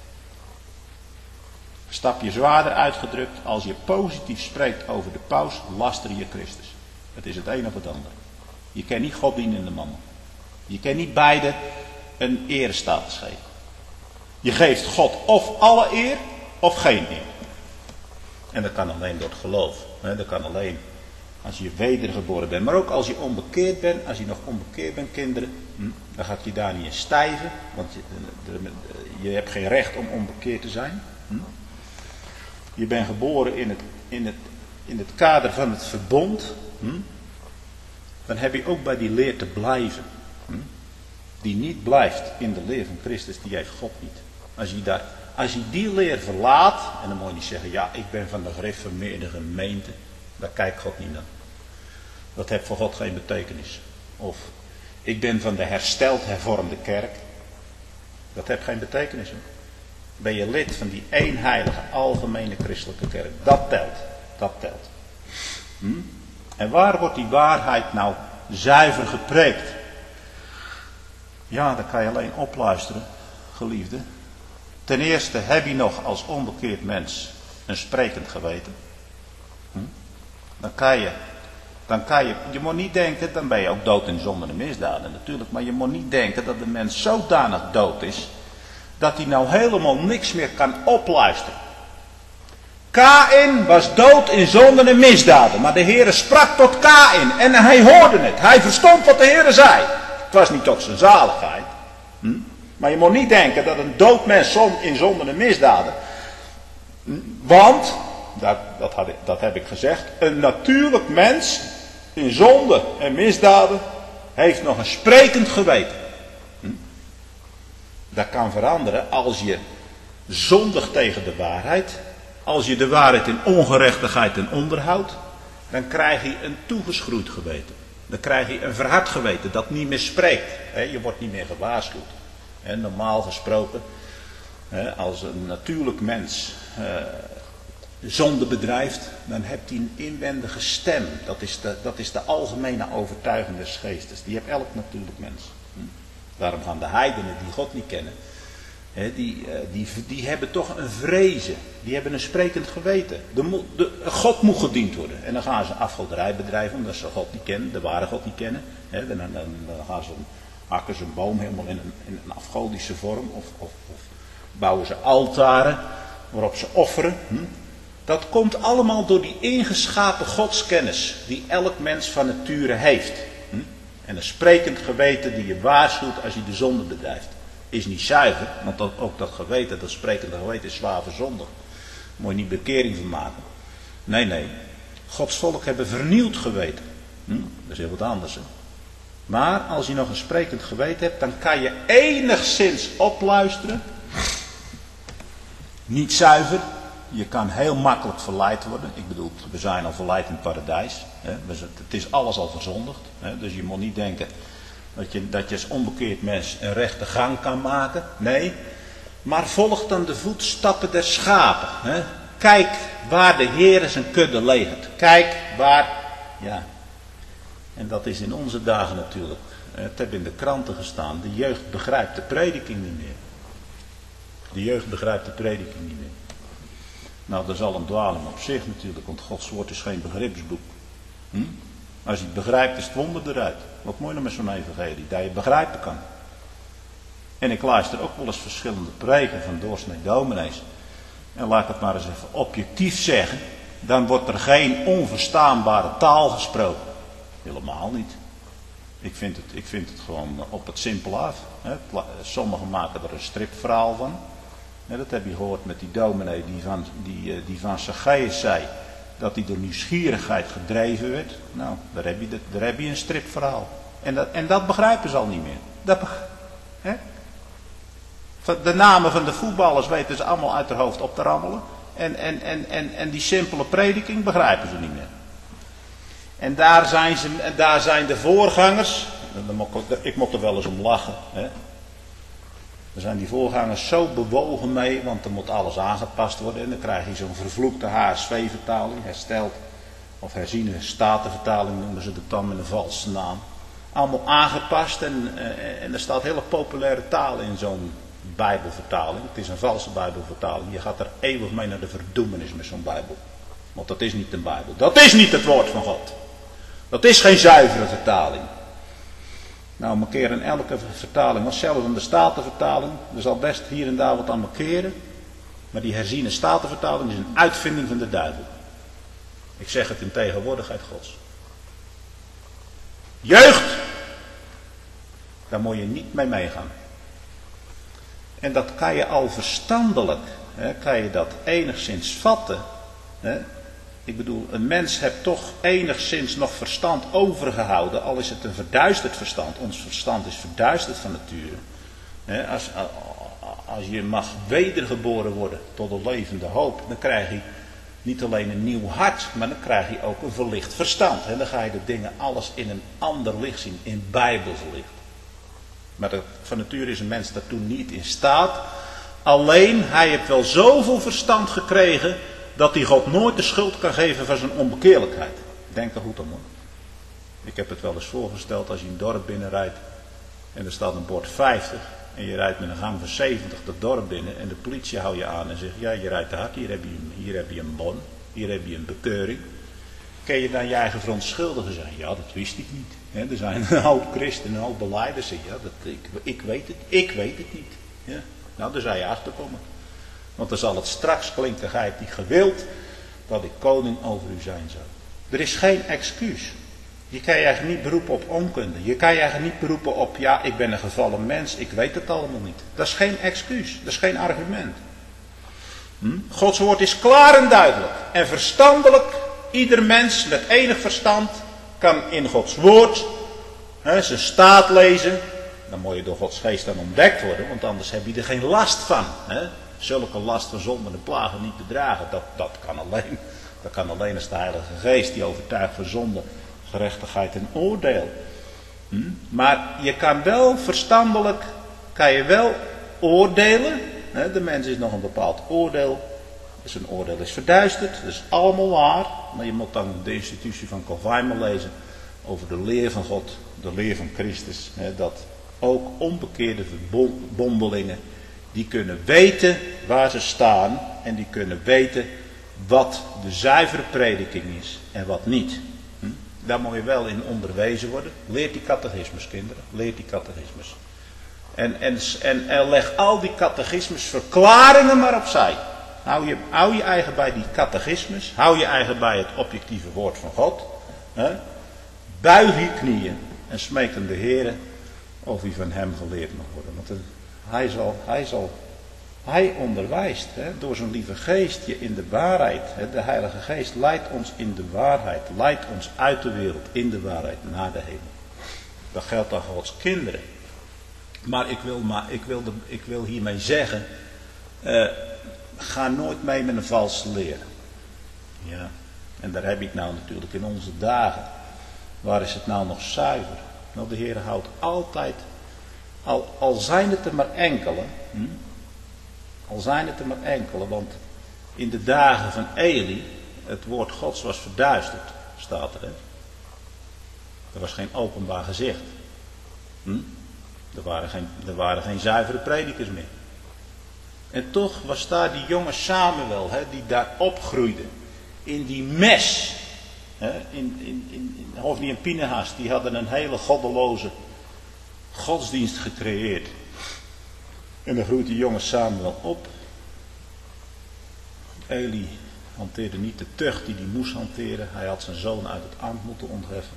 Een stapje zwaarder uitgedrukt. Als je positief spreekt over de paus, laster je Christus. Het is het een of het ander. Je kan niet God dienen in de mammon. Je kan niet beide een erestatus geven. Je geeft God of alle eer, of geen eer. En dat kan alleen door het geloof. Dat kan alleen als je wedergeboren bent. Maar ook als je onbekeerd bent. Als je nog onbekeerd bent, kinderen. Dan gaat je daar niet in stijven. Want je hebt geen recht om onbekeerd te zijn. Je bent geboren in het kader van het verbond. Dan heb je ook bij die leer te blijven. Die niet blijft in de leer van Christus, die heeft God niet. Als je die leer verlaat, en dan moet je niet zeggen, ja, ik ben van de gereformeerde gemeente. Daar kijkt God niet naar. Dat heeft voor God geen betekenis. Of, ik ben van de hersteld hervormde kerk. Dat heeft geen betekenis. Hoor. Ben je lid van die eenheilige algemene christelijke kerk. Dat telt. Dat telt. En waar wordt die waarheid nou zuiver gepreekt? Ja, daar kan je alleen opluisteren, geliefde. Ten eerste heb je nog als onbekeerd mens een sprekend geweten. Dan kan je moet niet denken, dan ben je ook dood in zonde en misdaden natuurlijk. Maar je moet niet denken dat de mens zodanig dood is, dat hij nou helemaal niks meer kan opluisteren. Kaïn was dood in zonden en misdaden. Maar de Heere sprak tot Kaïn. En hij hoorde het. Hij verstond wat de Heere zei. Het was niet tot zijn zaligheid. Maar je moet niet denken dat een dood mens in zonden en misdaden. Want, dat heb ik gezegd. Een natuurlijk mens in zonde en misdaden heeft nog een sprekend geweten. Dat kan veranderen als je zondigt tegen de waarheid. Als je de waarheid in ongerechtigheid en onderhoudt, dan krijg je een toegeschroeid geweten. Dan krijg je een verhard geweten dat niet meer spreekt. Je wordt niet meer gewaarschuwd. Normaal gesproken, als een natuurlijk mens zonde bedrijft, dan hebt hij een inwendige stem. Dat is de algemene overtuiging des geestes. Die heeft elk natuurlijk mens. Daarom gaan de heidenen die God niet kennen, die hebben toch een vrezen. Die hebben een sprekend geweten. God moet gediend worden. En dan gaan ze afgoderij bedrijven, omdat ze God niet kennen, de ware God niet kennen. Dan gaan ze hakken ze een boom helemaal in een afgodische vorm. Of bouwen ze altaren waarop ze offeren. Dat komt allemaal door die ingeschapen godskennis die elk mens van nature heeft. En een sprekend geweten die je waarschuwt als je de zonde bedrijft. Is niet zuiver, want ook dat geweten, dat sprekende geweten is zwaar verzondigd. Moet je niet bekering van maken. Nee. Gods volk hebben vernieuwd geweten. Dat is heel wat anders. Hè? Maar als je nog een sprekend geweten hebt, dan kan je enigszins opluisteren. Niet zuiver. Je kan heel makkelijk verleid worden. Ik bedoel, we zijn al verleid in het paradijs. Het is alles al verzondigd. Dus je moet niet denken dat je als onbekeerd mens een rechte gang kan maken. Nee. Maar volg dan de voetstappen der schapen. Kijk waar de Heer zijn kudde legert. Kijk waar. Ja. En dat is in onze dagen natuurlijk. Het heeft in de kranten gestaan. De jeugd begrijpt de prediking niet meer. De jeugd begrijpt de prediking niet meer. Nou, dat is al een dwaling op zich natuurlijk, want Gods woord is geen begripsboek. Als je het begrijpt, is het wonder eruit. Wat mooi nou met zo'n evangelie, dat je het begrijpen kan. En ik luister ook wel eens verschillende preken van doorsnee dominees. En laat ik het maar eens even objectief zeggen. Dan wordt er geen onverstaanbare taal gesproken. Helemaal niet. Ik vind het gewoon op het simpel af. Sommigen maken er een stripverhaal van. Dat heb je gehoord met die dominee die van Zacchaeus zei dat hij door nieuwsgierigheid gedreven werd. Nou, daar heb je een stripverhaal. En dat begrijpen ze al niet meer. De namen van de voetballers weten ze allemaal uit hun hoofd op te rammelen. En die simpele prediking begrijpen ze niet meer. En daar zijn de voorgangers, ik moet er wel eens om lachen. Hè. Daar zijn die voorgangers zo bewogen mee, want er moet alles aangepast worden. En dan krijg je zo'n vervloekte HSV-vertaling, hersteld of herziene statenvertaling noemen ze dat dan met een valse naam. Allemaal aangepast en er staat hele populaire taal in zo'n Bijbelvertaling. Het is een valse Bijbelvertaling. Je gaat er eeuwig mee naar de verdoemenis met zo'n Bijbel. Want dat is niet een Bijbel. Dat is niet het woord van God. Dat is geen zuivere vertaling. Nou, markeren in elke vertaling, want zelfs in de Statenvertaling, er zal best hier en daar wat aan markeren. Maar die herziene Statenvertaling is een uitvinding van de duivel. Ik zeg het in tegenwoordigheid Gods. Jeugd! Daar moet je niet mee meegaan. En dat kan je al verstandelijk, kan je dat enigszins vatten. Hè? Ik bedoel, een mens heeft toch enigszins nog verstand overgehouden, al is het een verduisterd verstand. Ons verstand is verduisterd van nature. Als je mag wedergeboren worden tot een levende hoop, dan krijg je niet alleen een nieuw hart, maar dan krijg je ook een verlicht verstand. En dan ga je de dingen alles in een ander licht zien, in Bijbels licht. Maar van nature is een mens daartoe niet in staat. Alleen, hij heeft wel zoveel verstand gekregen dat hij God nooit de schuld kan geven van zijn onbekeerlijkheid. Denk er goed aan, hoor. Ik heb het wel eens voorgesteld als je een dorp binnenrijdt en er staat een bord 50 en je rijdt met een gang van 70 dat dorp binnen en de politie houdt je aan en zegt, ja, je rijdt te hard, hier heb je een bon, hier heb je een bekeuring. Kun je dan je eigen verontschuldigen zijn? Ja, dat wist ik niet. He, er zijn een hoop christenen, een hoop belijders. Ja, ik weet het niet. Ja. Nou, daar zou je achterkomen. Want dan zal het straks klinken, gij hebt niet gewild dat ik koning over u zijn zou. Er is geen excuus. Je kan je eigenlijk niet beroepen op onkunde. Je kan je eigenlijk niet beroepen op, ja, ik ben een gevallen mens, ik weet het allemaal niet. Dat is geen excuus, dat is geen argument. Gods woord is klaar en duidelijk. En verstandelijk, ieder mens met enig verstand kan in Gods woord zijn staat lezen. Dan moet je door Gods geest dan ontdekt worden, want anders heb je er geen last van. Zulke last van zonde en plagen niet te dragen, dat kan alleen als de Heilige Geest die overtuigt van zonde, gerechtigheid en oordeel. Maar je kan wel verstandelijk, oordelen. De mens is nog een bepaald oordeel. Zijn oordeel is verduisterd, dat is allemaal waar. Maar je moet dan de institutie van Calvijn lezen over de leer van God, de leer van Christus. Dat ook onbekeerde verbondelingen, die kunnen weten waar ze staan en die kunnen weten wat de zuivere prediking is en wat niet. Daar moet je wel in onderwezen worden. Leert die catechismus, kinderen. Leert die catechismus. En leg al die catechismus verklaringen maar opzij. Hou je eigen bij die catechismus. Hou je eigen bij het objectieve woord van God. Buig je knieën en smeek aan de Heer of hij van hem geleerd mag worden. Want hij onderwijst door zijn lieve geest je in de waarheid. De Heilige Geest leidt ons in de waarheid. Leidt ons uit de wereld in de waarheid naar de hemel. Dat geldt dan voor Gods kinderen. Maar ik wil hiermee zeggen, ga nooit mee met een valse leer. Ja, en daar heb je het nou natuurlijk in onze dagen. Waar is het nou nog zuiver? Nou, de Heer houdt altijd, al zijn het er maar enkele, al zijn het er maar enkele, want in de dagen van Eli, het woord Gods was verduisterd, staat er. Hè? Er was geen openbaar gezicht. Er waren geen zuivere predikers meer. En toch was daar die jonge Samuel, die daar opgroeide. In die mes. Hofni en Pinehas, die hadden een hele goddeloze godsdienst gecreëerd. En dan groeit die jonge Samuel op. Eli hanteerde niet de tucht die hij moest hanteren. Hij had zijn zoon uit het ambt moeten ontheffen.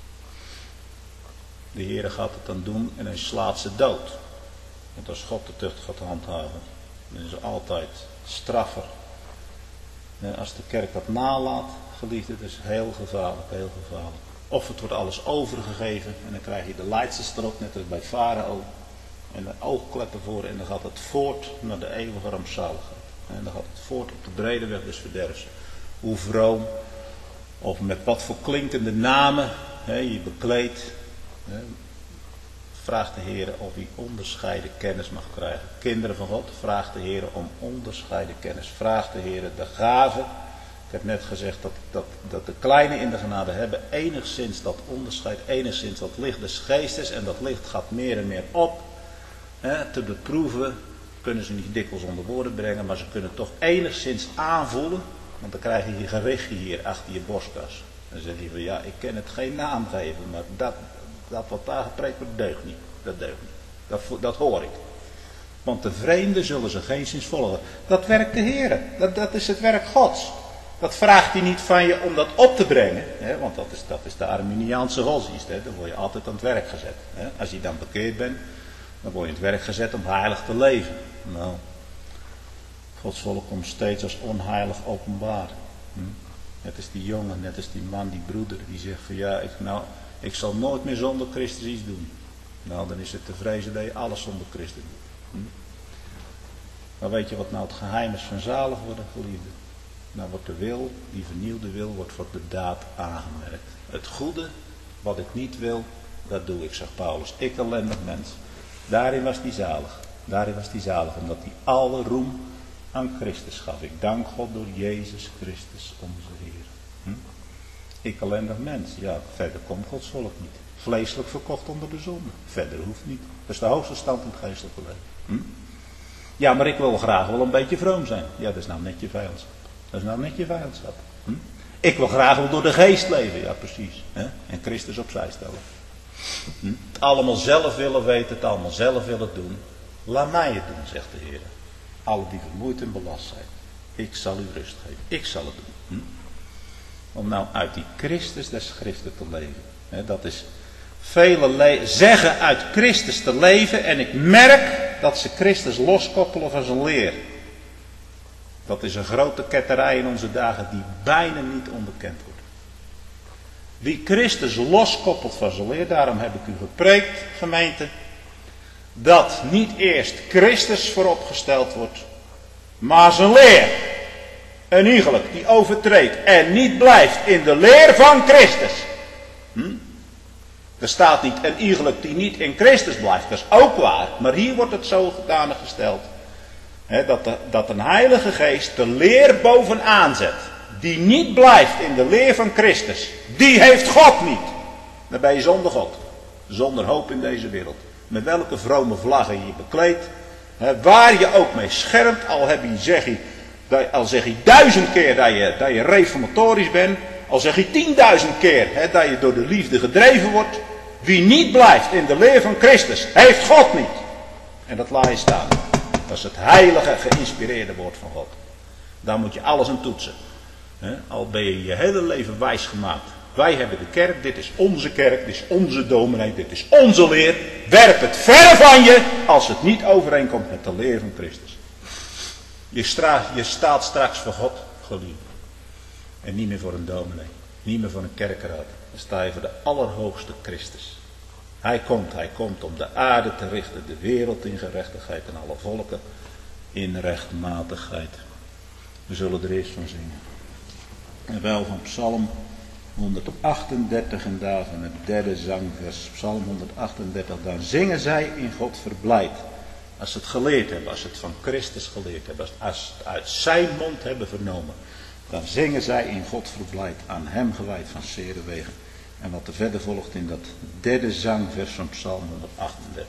De Heere gaat het dan doen en hij slaat ze dood. Want als God de tucht gaat handhaven, dan is het altijd straffer. Als de kerk dat nalaat, geliefde, dat is heel gevaarlijk, heel gevaarlijk. Of het wordt alles overgegeven en dan krijg je de leidsters erop, net als bij Farao. En de oogkleppen voor en dan gaat het voort naar de eeuwige rampzaligheid. En dan gaat het voort op de brede weg des verderfs. Hoe vroom, of met wat voor klinkende namen je bekleedt. Vraagt de Heer of hij onderscheiden kennis mag krijgen. Kinderen van God, vraagt de Heer om onderscheiden kennis. Vraagt de Heer de gave. Ik heb net gezegd dat de kleinen in de genade hebben enigszins dat onderscheid, enigszins dat licht des geestes. En dat licht gaat meer en meer op. Te beproeven kunnen ze niet dikwijls onder woorden brengen, maar ze kunnen toch enigszins aanvoelen. Want dan krijg je gerichtje hier achter je borstkas. Dan zeg je van ja, ik kan het geen naam geven, maar dat wat daar gepreekt wordt, deugt niet. Dat deugt niet. Dat hoor ik. Want de vreemden zullen ze geen zins volgen. Dat werkt de Heer. Dat is het werk Gods. Dat vraagt hij niet van je om dat op te brengen. Want dat is de Arminiaanse godsdienst. Dan word je altijd aan het werk gezet. Als je dan bekeerd bent, dan word je aan het werk gezet om heilig te leven. Nou, Gods volk komt steeds als onheilig openbaar. Net als die jongen, net als die man, die broeder, die zegt van ja, ik zal nooit meer zonder Christus iets doen. Nou, dan is het te vrezen dat je alles zonder Christus doet. Maar weet je wat nou het geheim is van zalig worden, geliefde? Nou wordt de wil, die vernieuwde wil, wordt voor de daad aangemerkt. Het goede, wat ik niet wil, dat doe ik, zegt Paulus. Ik ellendig mens. Daarin was die zalig. Daarin was die zalig, omdat hij alle roem aan Christus gaf. Ik dank God door Jezus Christus onze Heer. Ik ellendig mens. Ja, verder komt Gods volk niet. Vleeselijk verkocht onder de zonde. Verder hoeft niet. Dat is de hoogste stand in het geestelijke leven. Ja, maar ik wil graag wel een beetje vroom zijn. Ja, dat is nou net je vijandschap. Dat is nou net je vijandschap. Ik wil graag wel door de geest leven. Ja, precies. En Christus opzij stellen. Het allemaal zelf willen weten, het allemaal zelf willen doen. Laat mij het doen, zegt de Heer. Alle die vermoeid en belast zijn. Ik zal u rust geven. Ik zal het doen. Om nou uit die Christus der schriften te leven. Dat is vele zeggen uit Christus te leven. En ik merk dat ze Christus loskoppelen van zijn leer. Dat is een grote ketterij in onze dagen die bijna niet onbekend wordt. Wie Christus loskoppelt van zijn leer, daarom heb ik u gepreekt, gemeente, dat niet eerst Christus vooropgesteld wordt, maar zijn leer. Een iegelijk die overtreedt en niet blijft in de leer van Christus. Er staat niet een iegelijk die niet in Christus blijft, dat is ook waar, maar hier wordt het zodanig gesteld. Dat een heilige geest de leer bovenaan zet. Die niet blijft in de leer van Christus. Die heeft God niet. Dan ben je zonder God. Zonder hoop in deze wereld. Met welke vrome vlaggen je bekleedt. Waar je ook mee schermt. Al zeg je 1000 keer dat je reformatorisch bent. Al zeg je 10.000 keer dat je door de liefde gedreven wordt. Wie niet blijft in de leer van Christus. Heeft God niet. En dat laat je staan. Dat is het heilige geïnspireerde woord van God. Daar moet je alles aan toetsen. Al ben je je hele leven wijs gemaakt. Wij hebben de kerk, dit is onze kerk, dit is onze dominee, dit is onze leer. Werp het ver van je als het niet overeenkomt met de leer van Christus. Je staat straks voor God, geliefd. En niet meer voor een dominee, niet meer voor een kerkraad. Dan sta je voor de allerhoogste Christus. Hij komt om de aarde te richten, de wereld in gerechtigheid en alle volken in rechtmatigheid. We zullen er eerst van zingen. En wel van Psalm 138 en daarvan het derde zangvers. Psalm 138, dan zingen zij in God verblijd. Als ze het geleerd hebben, als ze het van Christus geleerd hebben, als ze het uit zijn mond hebben vernomen. Dan zingen zij in God verblijd, aan hem gewijd van zere wegen. En wat er verder volgt in dat derde zangvers van Psalm 138.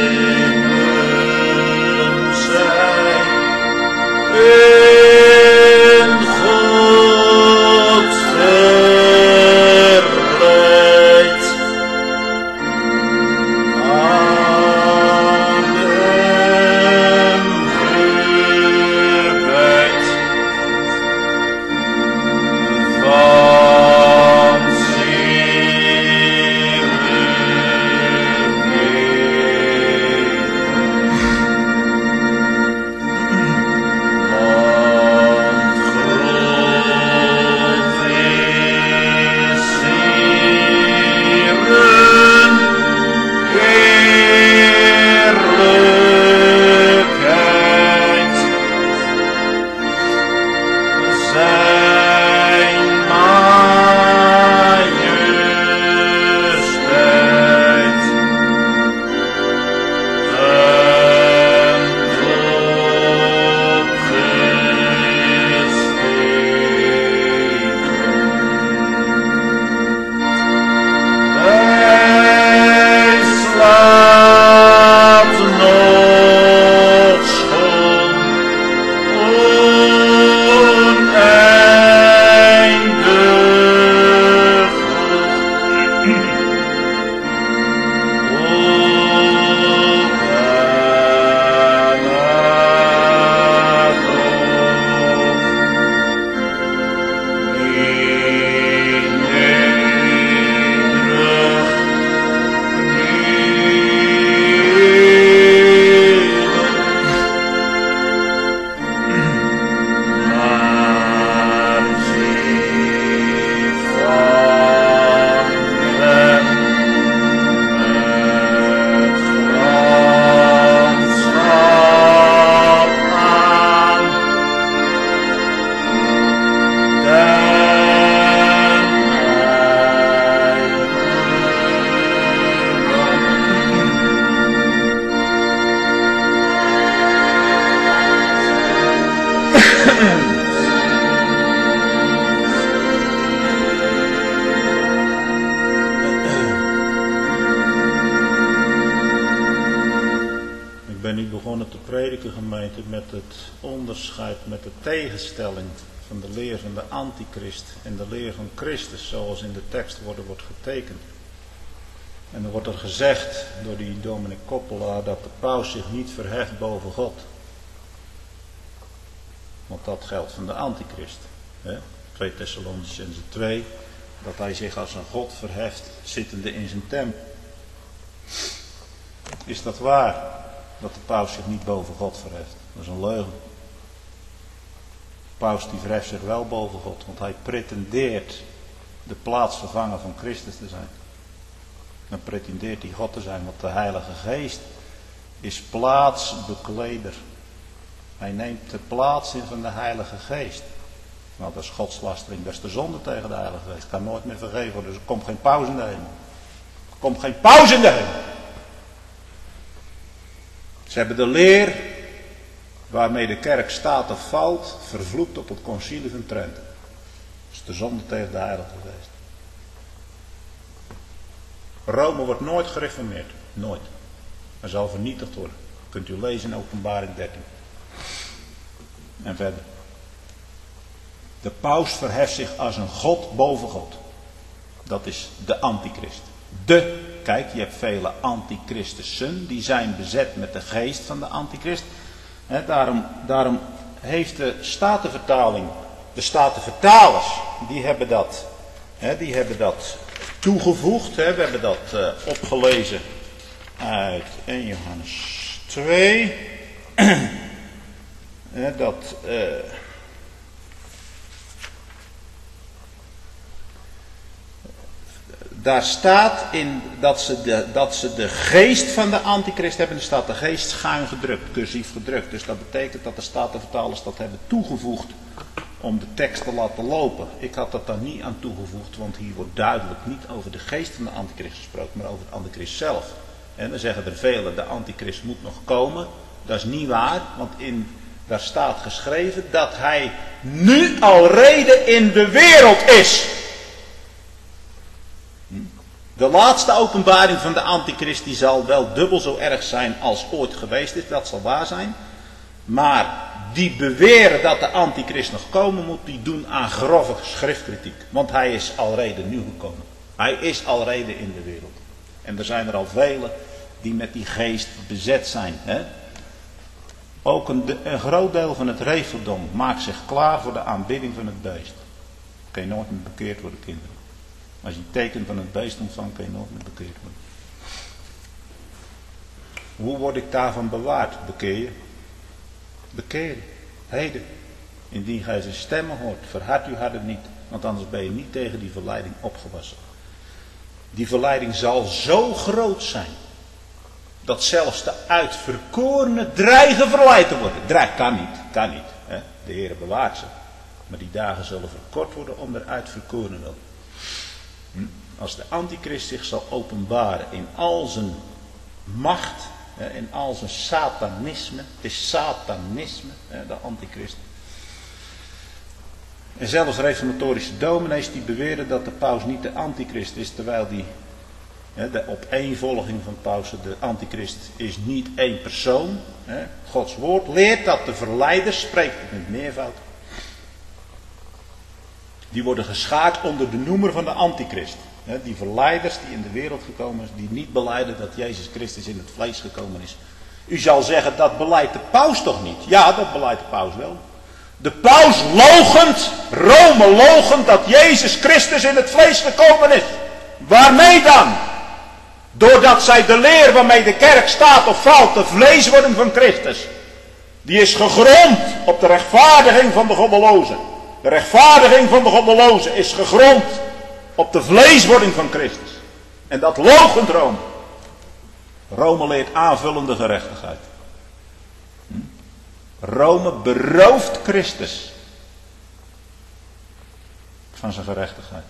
Hey! spreken, gemeente, met het onderscheid, met de tegenstelling van de leer van de antichrist en de leer van Christus, zoals in de tekst wordt getekend. En dan wordt er gezegd door die dominee Koppelaar dat de paus zich niet verheft boven God. Want dat geldt van de antichrist. 2 Thessalonicenzen 2, dat hij zich als een God verheft, zittende in zijn tempel. Is dat waar, dat de paus zich niet boven God verheft? Dat is een leugen. De paus die verheft zich wel boven God, want hij pretendeert de plaatsvervanger van Christus te zijn. Dan pretendeert hij God te zijn, want de Heilige Geest is plaatsbekleder. Hij neemt de plaats in van de Heilige Geest. Nou, dat is godslastering, dat is de zonde tegen de Heilige Geest. Kan nooit meer vergeven worden, dus er komt geen paus in de hemel. Er komt geen paus in de hemel. Ze hebben de leer waarmee de kerk staat of valt, vervloekt op het concilie van Trento. Dat is de zonde tegen de Heilige Geest. Rome wordt nooit gereformeerd. Nooit. Hij zal vernietigd worden. Kunt u lezen in Openbaring 13. En verder. De paus verheft zich als een God boven God. Dat is de antichrist. Kijk, je hebt vele antichristussen. Die zijn bezet met de geest van de antichrist. Daarom heeft de Statenvertaling, de Statenvertalers, die hebben dat toegevoegd. We hebben dat opgelezen uit 1 Johannes 2. Daar staat in dat ze de geest van de antichrist hebben. Er staat de geest schuin gedrukt, cursief gedrukt. Dus dat betekent dat de Statenvertalers dat hebben toegevoegd om de tekst te laten lopen. Ik had dat daar niet aan toegevoegd, want hier wordt duidelijk niet over de geest van de antichrist gesproken, maar over de antichrist zelf. En dan zeggen er velen, de antichrist moet nog komen. Dat is niet waar, want daar staat geschreven dat hij nu alrede in de wereld is. De laatste openbaring van de antichrist die zal wel dubbel zo erg zijn als ooit geweest is, dat zal waar zijn. Maar die beweren dat de antichrist nog komen moet, die doen aan grove schriftkritiek. Want hij is alrede nu gekomen. Hij is alrede in de wereld. En er zijn er al velen die met die geest bezet zijn. Ook een groot deel van het Reveldom maakt zich klaar voor de aanbidding van het beest. Kun je nooit meer bekeerd worden, kinderen. Als je het teken van het beest ontvangt, kun je nooit meer bekeerd worden. Hoe word ik daarvan bewaard? Bekeer je? Bekeren. Heden. Indien gij zijn stemmen hoort, verhard uw harten niet. Want anders ben je niet tegen die verleiding opgewassen. Die verleiding zal zo groot zijn. Dat zelfs de uitverkorenen dreigen verleid te worden. Kan niet. De Heer bewaart ze. Maar die dagen zullen verkort worden om de uitverkorenen wel. Als de antichrist zich zal openbaren in al zijn macht, in al zijn satanisme. Het is satanisme, de antichrist. En zelfs reformatorische dominees die beweren dat de paus niet de antichrist is, terwijl de opeenvolging van pausen, de antichrist is niet één persoon. Gods woord leert dat de verleider spreekt met meervoud. Die worden geschaard onder de noemer van de antichrist. Die verleiders die in de wereld gekomen zijn, die niet belijden dat Jezus Christus in het vlees gekomen is. U zal zeggen, dat beleidt de paus toch niet? Ja, dat beleidt de paus wel. De paus loochent, Rome loochent dat Jezus Christus in het vlees gekomen is. Waarmee dan? Doordat zij de leer waarmee de kerk staat of valt, de vleeswording van Christus, die is gegrond op de rechtvaardiging van de goddelozen. De rechtvaardiging van de goddelozen is gegrond op de vleeswording van Christus. En dat loochent Rome. Rome leert aanvullende gerechtigheid. Rome berooft Christus van zijn gerechtigheid.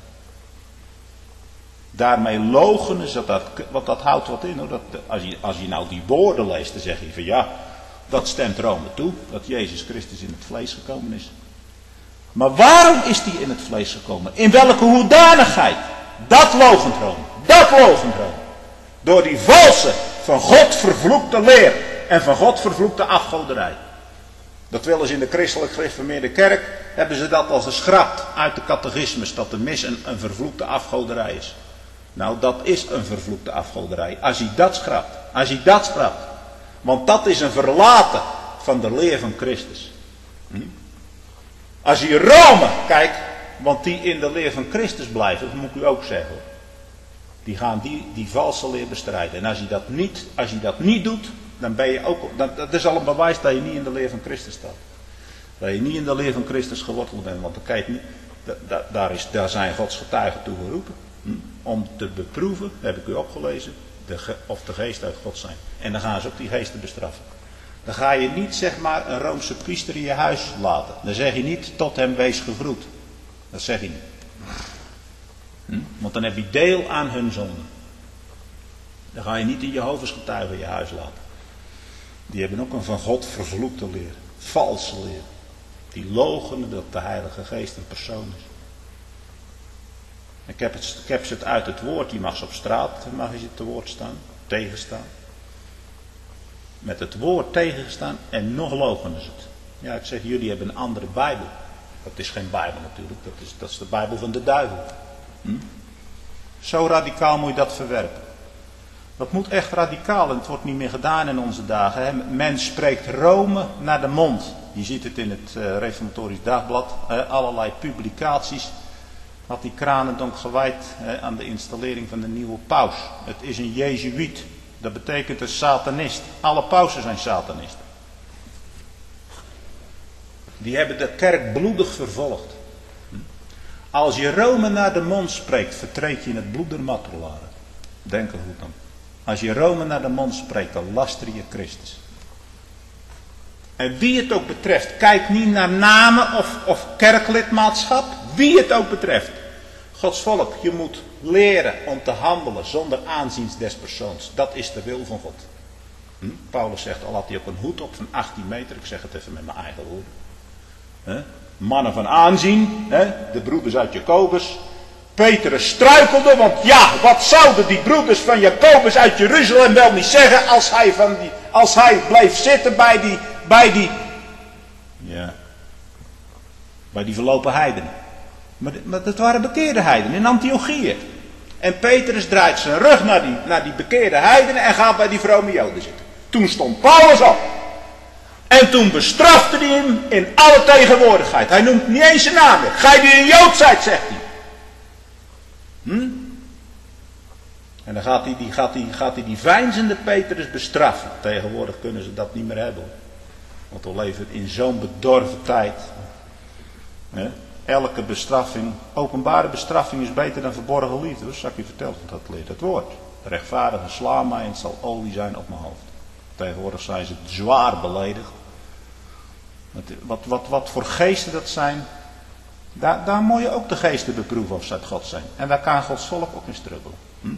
Daarmee loochenen ze dat, want dat houdt wat in hoor. Als je nou die woorden leest, dan zeg je van ja, dat stemt Rome toe, dat Jezus Christus in het vlees gekomen is. Maar waarom is hij in het vlees gekomen? In welke hoedanigheid? Dat loochent Rome. Dat loochent Rome. Door die valse, van God vervloekte leer. en van God vervloekte afgoderij. Dat willen ze in de christelijk gereformeerde kerk, hebben ze dat al geschrapt uit de catechismus, dat de mis een vervloekte afgoderij is. Nou, dat is een vervloekte afgoderij, als hij dat schrapt. Want dat is een verlaten van de leer van Christus. Als je Rome, kijk, want die in de leer van Christus blijven, dat moet ik u ook zeggen. Die gaan die valse leer bestrijden. En als je dat niet doet, dan ben je ook, dat is al een bewijs dat je niet in de leer van Christus staat. Dat je niet in de leer van Christus geworteld bent. Want dan kijk niet, daar zijn Gods getuigen toe geroepen. Om te beproeven, heb ik u opgelezen, of de geesten uit God zijn. En dan gaan ze ook die geesten bestraffen. Dan ga je niet zeg maar een Roomse priester in je huis laten. Dan zeg je niet tot hem wees gevloed. Dat zeg je niet. Want dan heb je deel aan hun zonde. Dan ga je niet een Jehovah's getuige in je huis laten. Die hebben ook een van God vervloekte leer. Valse leer. Die loochenen dat de Heilige Geest een persoon is. Ik heb ze het uit het woord. Die mag ze op straat, mag je te woord staan. Tegenstaan. Met het woord tegengestaan en nog loochenen ze het. Ja, ik zeg, jullie hebben een andere Bijbel. Dat is geen Bijbel natuurlijk. Dat is de Bijbel van de duivel. Zo radicaal moet je dat verwerpen. Dat moet echt radicaal en het wordt niet meer gedaan in onze dagen. Hè. Men spreekt Rome naar de mond. Je ziet het in het Reformatorisch Dagblad. Allerlei publicaties. Had die Kranendonk gewijd aan de installering van de nieuwe paus. Het is een Jezuïet. Dat betekent een satanist. Alle pausen zijn satanisten. Die hebben de kerk bloedig vervolgd. Als je Rome naar de mond spreekt, vertreed je in het bloed der martelaren. Denk er goed aan. Als je Rome naar de mond spreekt, dan laster je Christus. En wie het ook betreft, kijk niet naar namen of kerklidmaatschap. Wie het ook betreft. Gods volk, je moet leren om te handelen zonder aanzien des persoons. Dat is de wil van God. Paulus zegt, al had hij ook een hoed op van 18 meter. Ik zeg het even met mijn eigen woorden. Mannen van aanzien, de broeders uit Jacobus. Petrus struikelde, want ja, wat zouden die broeders van Jacobus uit Jeruzalem wel niet zeggen als hij bleef zitten bij die verlopen heidenen. Maar dat waren bekeerde heidenen in Antiochië. En Petrus draait zijn rug naar die bekeerde heidenen en gaat bij die vrome Joden zitten. Toen stond Paulus op. En toen bestrafte hij hem in alle tegenwoordigheid. Hij noemt niet eens zijn naam meer. Gij die een Jood zijt, zegt hij. En dan gaat hij die veinzende Petrus bestraffen. Tegenwoordig kunnen ze dat niet meer hebben. Want we leven in zo'n bedorven tijd. Elke bestraffing, openbare bestraffing is beter dan verborgen liefde. Dat zal ik je vertellen, dat leert het woord. De rechtvaardige sla mij en het zal olie zijn op mijn hoofd. Tegenwoordig zijn ze zwaar beledigd. Wat voor geesten dat zijn. Daar moet je ook de geesten beproeven of ze uit God zijn. En daar kan Gods volk ook in struggelen.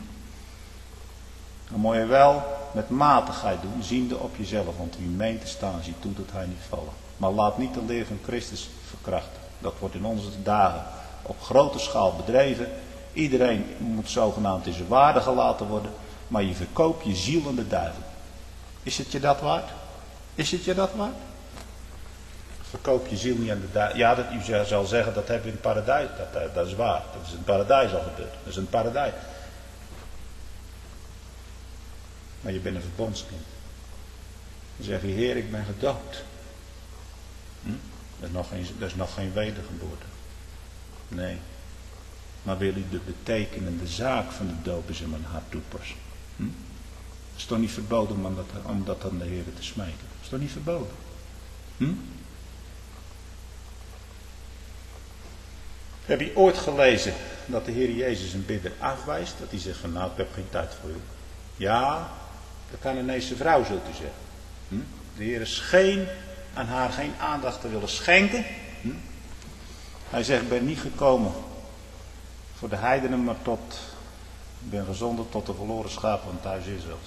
Dan moet je wel met matigheid doen, ziende op jezelf. Want wie meent te staan, ziet toe dat hij niet vallen. Maar laat niet de leer van Christus verkrachten. Dat wordt in onze dagen op grote schaal bedreven. Iedereen moet zogenaamd in zijn waarde gelaten worden. Maar je verkoopt je ziel aan de duivel. Is het je dat waard? Is het je dat waard? Verkoop je ziel niet aan de duivel. Ja, u zal zeggen, dat hebben we in het paradijs. Dat is waar. Dat is in het paradijs al gebeurd. Dat is in het paradijs. Maar je bent een verbondskind. Dan zeg je, Heer, ik ben gedood. Dat is nog geen wedergeboorte. Nee. Maar wil u de betekenende zaak van de doop eens in mijn hart toepassen? Het is toch niet verboden om dat aan de Heer te smeken? Het is toch niet verboden? Heb je ooit gelezen dat de Heer Jezus een bidder afwijst? Dat hij zegt van nou, ik heb geen tijd voor u. Ja, dat kan een Canaanese vrouw, zult u zeggen. De Heer scheen aan haar geen aandacht te willen schenken. Hij zegt, ik ben niet gekomen voor de heidenen, maar ik ben gezonden tot de verloren schapen van het huis Israëls.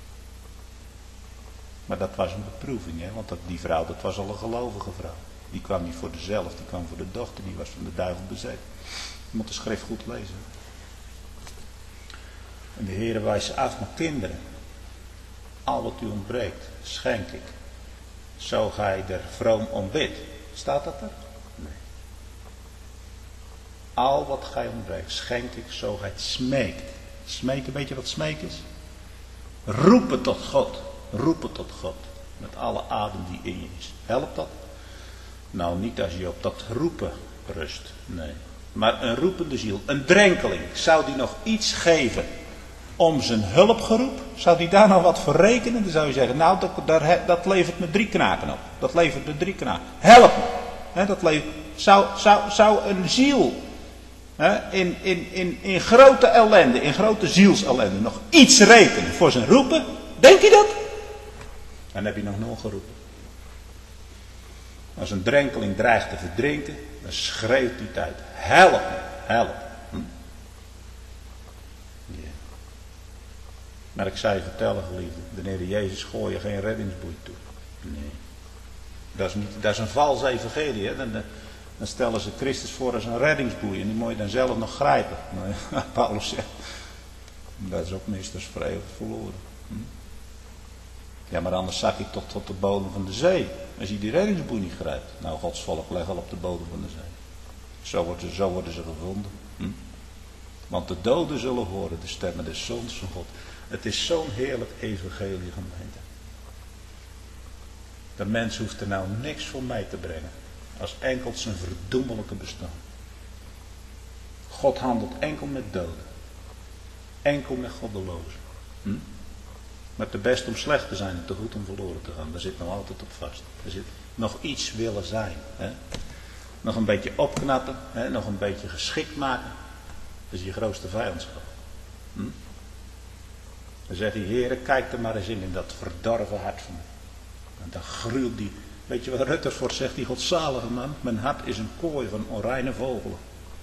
Maar dat was een beproeving, hè? Want die vrouw, dat was al een gelovige vrouw. Die kwam niet voor dezelfde, die kwam voor de dochter, die was van de duivel bezet. Je moet de schrift goed lezen. En de Heer wijst ze af naar kinderen. Al wat u ontbreekt, schenk ik. Zo gij er vroom om bidt. Staat dat er? Nee. Al wat gij ontbreekt, schenk ik, zo gij het smeekt. Smeken, weet je wat smeek is? Roepen tot God. Roepen tot God. Met alle adem die in je is. Helpt dat? Nou, niet als je op dat roepen rust. Nee. Maar een roepende ziel, een drenkeling, zou die nog iets geven om zijn hulpgeroep? Zou die daar nou wat voor rekenen? Dan zou je zeggen, nou, dat levert me 3 knaken op. Dat levert me 3 knaken. Help me. Dat levert, zou een ziel in grote ellende, in grote zielsellende, nog iets rekenen voor zijn roepen? Denk je dat? Dan heb je nog 0 geroepen. Als een drenkeling dreigt te verdrinken, dan schreeuwt hij het uit. Help me, help. Ja. Maar ik zou je vertellen, geliefde, de Heer Jezus gooi je geen reddingsboei toe. Nee. Dat is een vals evangelie. Hè? Dan stellen ze Christus voor als een reddingsboei en die moet je dan zelf nog grijpen. Maar Paulus zegt, dat is ook minstens voor eeuwig verloren. Ja, maar anders zak ik toch tot de bodem van de zee. Als je die reddingsboei niet grijpt. Nou, Gods volk leg al op de bodem van de zee. Zo worden ze gevonden. Want de doden zullen horen de stemmen des Zoons van God. Het is zo'n heerlijk evangelie, gemeente. De mens hoeft er nou niks voor mij te brengen. Als enkel zijn verdoemelijke bestaan. God handelt enkel met doden. Enkel met goddelozen. Maar te best om slecht te zijn en te goed om verloren te gaan. Daar zit nog altijd op vast. Er zit nog iets willen zijn. Hè? Nog een beetje opknappen. Hè? Nog een beetje geschikt maken. Dat is je grootste vijandschap. Dan zegt hij, Heere, kijk er maar eens in dat verdorven hart van me. En dan gruwt die. Weet je wat Rutherford zegt, die godzalige man? Mijn hart is een kooi van onreine vogelen.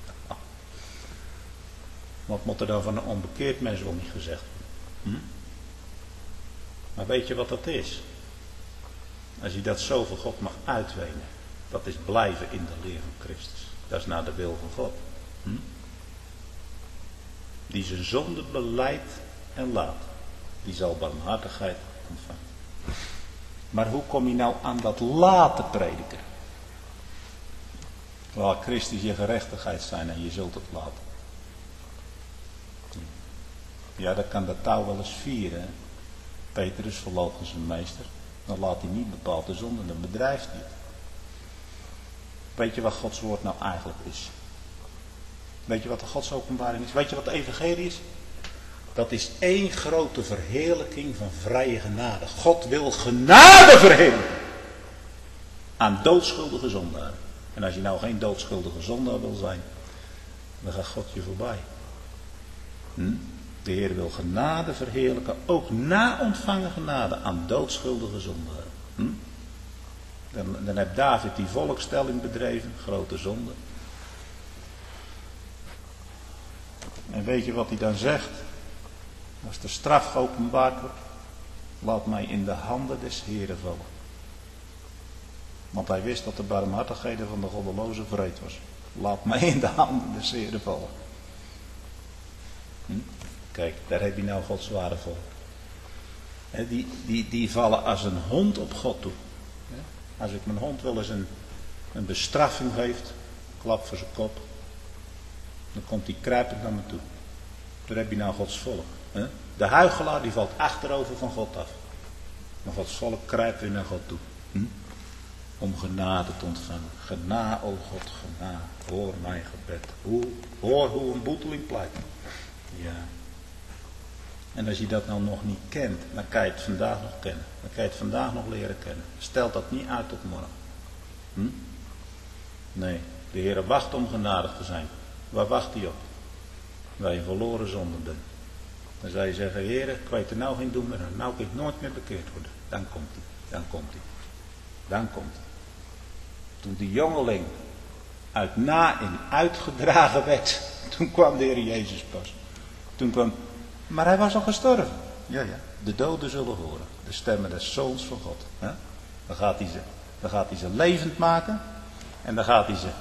Wat moet er dan van een onbekeerd mens wel niet gezegd worden? Maar weet je wat dat is? Als je dat zo voor God mag uitwenen. Dat is blijven in de leer van Christus. Dat is naar de wil van God. Die zijn zonde belijdt en laat. Die zal barmhartigheid ontvangen. Maar hoe kom je nou aan dat laten prediken? Laat Christus je gerechtigheid zijn en je zult het laten. Ja, dan kan dat touw wel eens vieren. Hè? Petrus verloochent zijn meester. Dan laat hij niet bepaald de zonde, dan bedrijft hij het. Weet je wat Gods woord nou eigenlijk is? Weet je wat de Gods openbaring is? Weet je wat de evangelie is? Dat is één grote verheerlijking van vrije genade. God wil genade verheerlijken. Aan doodschuldige zondaren. En als je nou geen doodschuldige zondaar wil zijn, dan gaat God je voorbij. De Heer wil genade verheerlijken, ook na ontvangen genade aan doodschuldige zondaren. Dan heeft David die volkstelling bedreven, grote zonde. En weet je wat hij dan zegt? Als de straf geopenbaard wordt, laat mij in de handen des Heeren vallen. Want hij wist dat de barmhartigheden van de goddeloze wreed was. Laat mij in de handen des Heeren vallen. Kijk, daar heb je nou Gods ware volk. Die vallen als een hond op God toe. Als ik mijn hond wel eens een bestraffing geeft, klap voor zijn kop, dan komt hij kruipend naar me toe. Daar heb je nou Gods volk. De huichelaar die valt achterover van God af. Maar Gods volk kruipt weer naar God toe. Om genade te ontvangen. Genade, o God, genade. Hoor mijn gebed. Hoor hoe een boeteling pleit. Ja. En als je dat nou nog niet kent, dan kan je het vandaag nog kennen. Dan kan je het vandaag nog leren kennen. Stelt dat niet uit tot morgen. Nee, de Heer wacht om genadig te zijn. Waar wacht hij op? Waar je verloren zonde bent. Dan zou je zeggen, Heer, ik weet er nou geen doen meer aan. Nou kun je nooit meer bekeerd worden. Dan komt hij. Dan komt hij. Dan komt hij. Toen die jongeling uit Naïn uitgedragen werd, toen kwam de Heer Jezus pas. Maar hij was al gestorven. Ja. De doden zullen horen. De stemmen des Zoons van God. Dan gaat hij ze levend maken. En dan gaat hij ze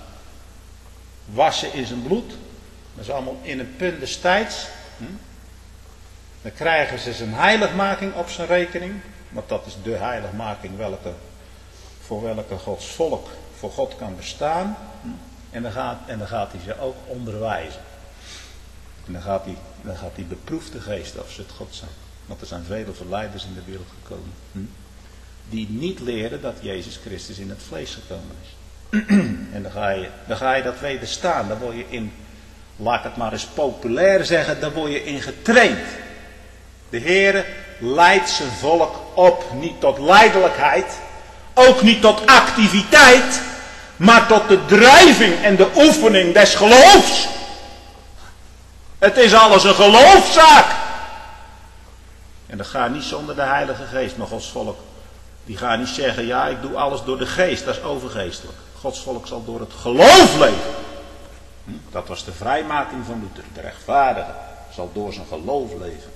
wassen in zijn bloed. Dat is allemaal in een punt destijds. Dan krijgen ze zijn heiligmaking op zijn rekening. Want dat is de heiligmaking voor welke Gods volk voor God kan bestaan. En dan gaat hij ze ook onderwijzen. En dan gaat hij beproefde geesten of ze het God zijn. Want er zijn vele verleiders in de wereld gekomen. Die niet leren dat Jezus Christus in het vlees gekomen is. En dan ga je dat wederstaan. Dan word je in, laat ik het maar eens populair zeggen, dan word je in getraind. De Heere leidt zijn volk op, niet tot lijdelijkheid, ook niet tot activiteit, maar tot de drijving en de oefening des geloofs. Het is alles een geloofszaak. En dat gaat niet zonder de Heilige Geest, maar Gods volk, die gaat niet zeggen, ja, ik doe alles door de geest, dat is overgeestelijk. Gods volk zal door het geloof leven. Dat was de vrijmaking van Luther. De rechtvaardige zal door zijn geloof leven.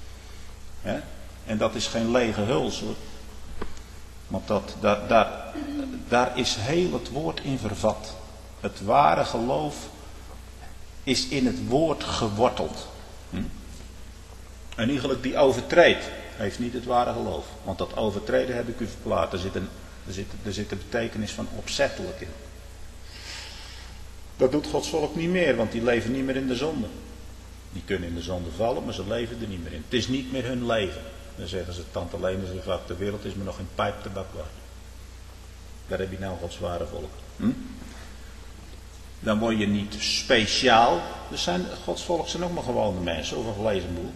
En dat is geen lege huls hoor. Want daar is heel het woord in vervat. Het ware geloof is in het woord geworteld. En iegelijk die overtreedt, heeft niet het ware geloof. Want dat overtreden heb ik u verklaard. Er zit een betekenis van opzettelijk in. Dat doet Gods volk niet meer, want die leven niet meer in de zonde. Die kunnen in de zonde vallen, maar ze leven er niet meer in. Het is niet meer hun leven. Dan zeggen ze, tante Lene zegt vaak, de wereld is me nog een pijp tabak waard. Daar heb je nou Gods ware volk. Dan word je niet speciaal. Gods volk zijn ook maar gewone mensen, of een gelezen boel.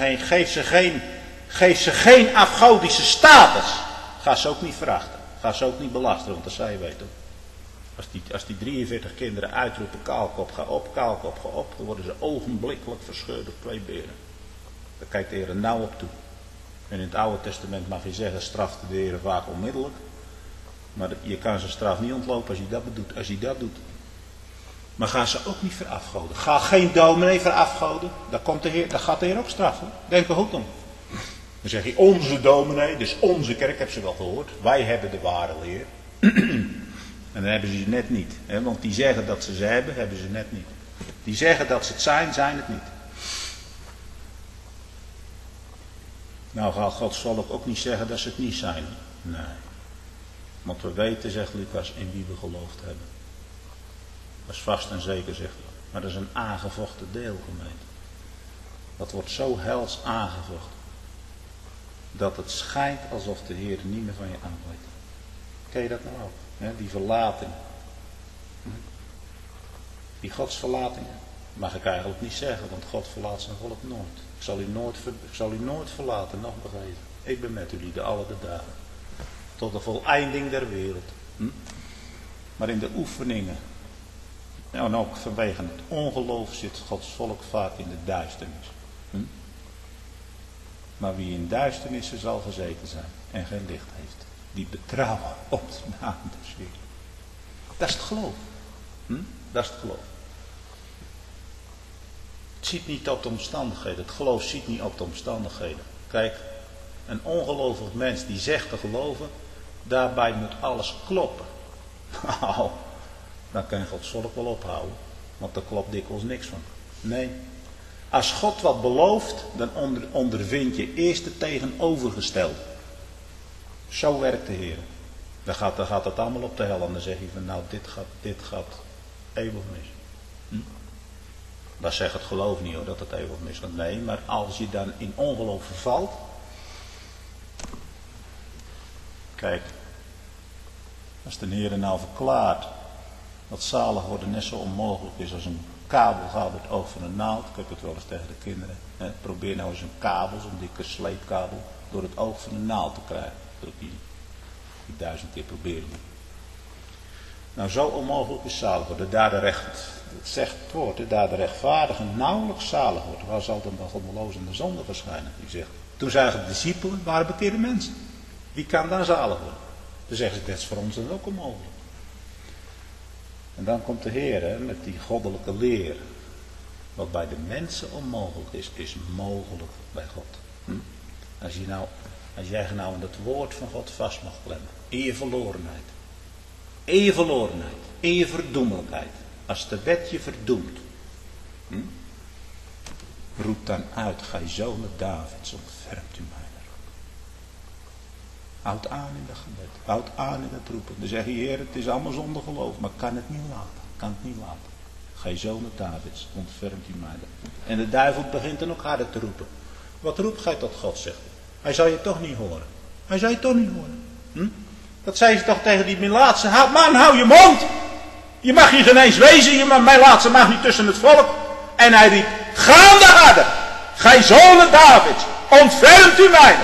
Geef ze geen afgodische status. Ga ze ook niet verachten. Ga ze ook niet belasteren, want dat zei je weten. Als die 43 kinderen uitroepen, kaalkop, ga op, dan worden ze ogenblikkelijk verscheurd door 2 beren. Daar kijkt de Heer nauw op toe. En in het Oude Testament mag je zeggen, straft de Heer vaak onmiddellijk. Maar je kan zijn straf niet ontlopen als hij dat doet. Maar ga ze ook niet verafgoden. Ga geen dominee verafgoden. Daar gaat de Heer ook straffen. Denk er goed om. Dan zeg je, onze dominee, dus onze kerk, heb ze wel gehoord. Wij hebben de ware leer. En dan hebben ze ze net niet. Hè? Want die zeggen dat ze hebben ze net niet. Die zeggen dat ze het zijn het niet. Nou gaat Gods volk ook niet zeggen dat ze het niet zijn. Nee. Want we weten, zegt Lucas, in wie we geloofd hebben. Dat is vast en zeker, zegt hij. Maar dat is een aangevochten deel, gemeente. Dat wordt zo hels aangevochten. Dat het schijnt alsof de Heer niet meer van je aanwijt. Ken je dat nou ook? He, die verlating. Die godsverlatingen. Mag ik eigenlijk niet zeggen, want God verlaat zijn volk nooit. Ik zal u nooit verlaten, nog begeven. Ik ben met jullie alle de dagen. Tot de voleinding der wereld. Maar in de oefeningen. En ook vanwege het ongeloof zit Gods volk vaak in de duisternis. Maar wie in duisternissen zal gezeten zijn en geen licht heeft, die betrouwen op de naam des Heeren. Dat is het geloof. Dat is het geloof. Het ziet niet op de omstandigheden. Het geloof ziet niet op de omstandigheden. Kijk, een ongelovig mens die zegt te geloven, daarbij moet alles kloppen. Nou, dan kan Gods volk wel ophouden. Want daar klopt dikwijls niks van. Nee. Als God wat belooft, dan ondervind je eerst het tegenovergestelde. Zo werkt de Heer. Dan gaat het allemaal op de hel. En dan zeg je van nou, dit gaat eeuwig mis. Dat zegt het geloof niet hoor, dat het eeuwig mis gaat. Nee, maar als je dan in ongeloof vervalt. Kijk, als de Heer nou verklaart dat zalig worden net zo onmogelijk is als een kabel gaat door het oog van een naald. Ik heb het wel eens tegen de kinderen. Probeer nou eens een kabel, zo'n dikke sleepkabel, door het oog van een naald te krijgen. Dat die 1000 keer proberen. Nou, zo onmogelijk is zalig worden. Het zegt het woord, daar de rechtvaardige nauwelijks zalig wordt. Waar zal dan de goddeloos en de zonde verschijnen? Die zegt, toen zagen de discipelen, waren bekeerde mensen. Wie kan dan zalig worden? Dan zeggen ze, dat is voor ons dan ook onmogelijk. En dan komt de Heer met die goddelijke leer. Wat bij de mensen onmogelijk is mogelijk bij God. Als jij nou aan het woord van God vast mag klemmen. In je verlorenheid. In je verdoemelijkheid. Als de wet je verdoemt. roept dan uit, gij zonen Davids, ontfermt u mij. Houd aan in dat gebed. Houd aan in het roepen. Dan zeg je, Heer, het is allemaal zonder geloof, maar ik kan het niet laten. Kan het niet laten. Gij zonen Davids, ontfermt u mij. En de duivel begint dan ook harder te roepen. Wat roept gij tot God, zegt hij. Hij zal je toch niet horen. Hij zal je toch niet horen. Dat zei ze toch tegen die Melaatse. Man, hou je mond. Je mag hier geen eens wezen. Je Melaatse mag niet tussen het volk. En hij riep, gaande harder. Gij zonen Davids, ontfermt u mij.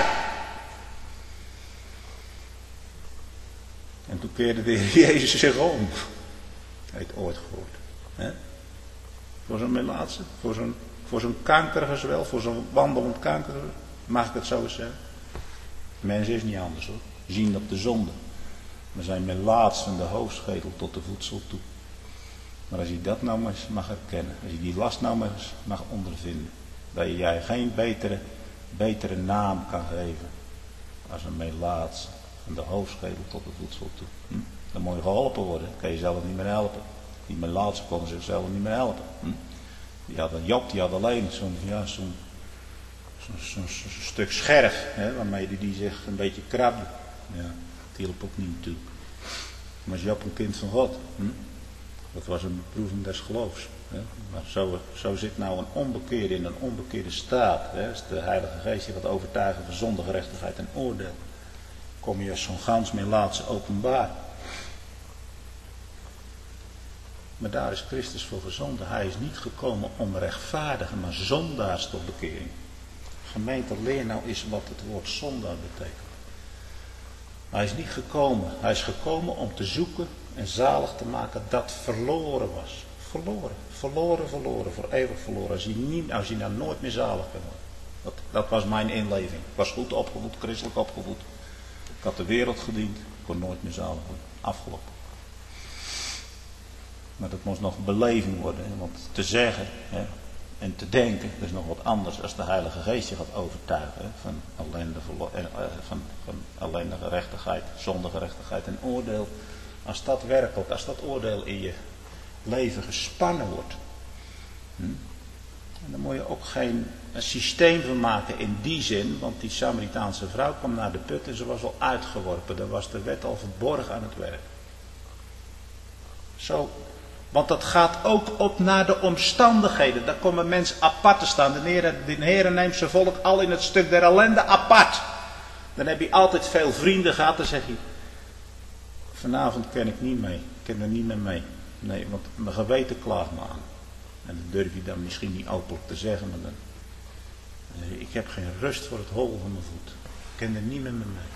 En toen keerde de Heer Jezus zich om. Hij heeft ooit gehoord. Hè? Voor zo'n Melaatse, voor zo'n kankergezwel, voor zo'n wandelend kanker, mag ik het zo eens zeggen. Mens is niet anders hoor. Zien op de zonde. We zijn Melaats van de hoofdschedel tot de voedsel toe. Maar als je dat nou maar eens mag herkennen, als je die last nou maar eens mag ondervinden, dat je jij geen betere naam kan geven als een Melaats. Van de hoofdschedel tot de voedsel toe. Dan moet je geholpen worden. Dan kan je zelf niet meer helpen. Die Melaatse konden zichzelf niet meer helpen. Die hadden Job, die had alleen zo'n stuk scherf. Waarmee die zich een beetje krabde. Ja, dat hielp ook niet natuurlijk. Maar Job een kind van God. Dat was een beproeving des geloofs. Maar zo zit nou een onbekeerde in een onbekeerde staat. Als de Heilige Geest je gaat overtuigen van zonde, gerechtigheid en oordeel. Kom je als zo'n gans Melaatse openbaar. Maar daar is Christus voor gezonden. Hij is niet gekomen om rechtvaardigen, maar zondaars tot bekering. Gemeente, leer nou eens wat het woord zondaar betekent. Hij is niet gekomen. Hij is gekomen om te zoeken en zalig te maken dat verloren was. Verloren, voor eeuwig verloren. Als je nou nooit meer zalig kan worden. Dat was mijn inleving. Ik was goed opgevoed, christelijk opgevoed. Ik had de wereld gediend, ik kon nooit meer zalig worden. Afgelopen. Maar dat moest nog beleving worden. Want te zeggen en te denken, dat is nog wat anders als de Heilige Geest je gaat overtuigen. Van ellendige gerechtigheid, zondegerechtigheid en oordeel. Als dat oordeel in je leven gespannen wordt. En daar moet je ook geen systeem van maken in die zin. Want die Samaritaanse vrouw kwam naar de put en ze was al uitgeworpen. Daar was de wet al verborgen aan het werk. Zo. Want dat gaat ook op naar de omstandigheden. Daar komt een mens apart te staan. De Heer neemt zijn volk al in het stuk der ellende apart. Dan heb je altijd veel vrienden gehad. Dan zeg je, vanavond ken ik niet mee. Ik ken er niet meer mee. Nee, want mijn geweten klaagt me aan. En dat durf je dan misschien niet openlijk te zeggen, maar dan ik heb geen rust voor het hol van mijn voet. Ik ken er niet meer mee.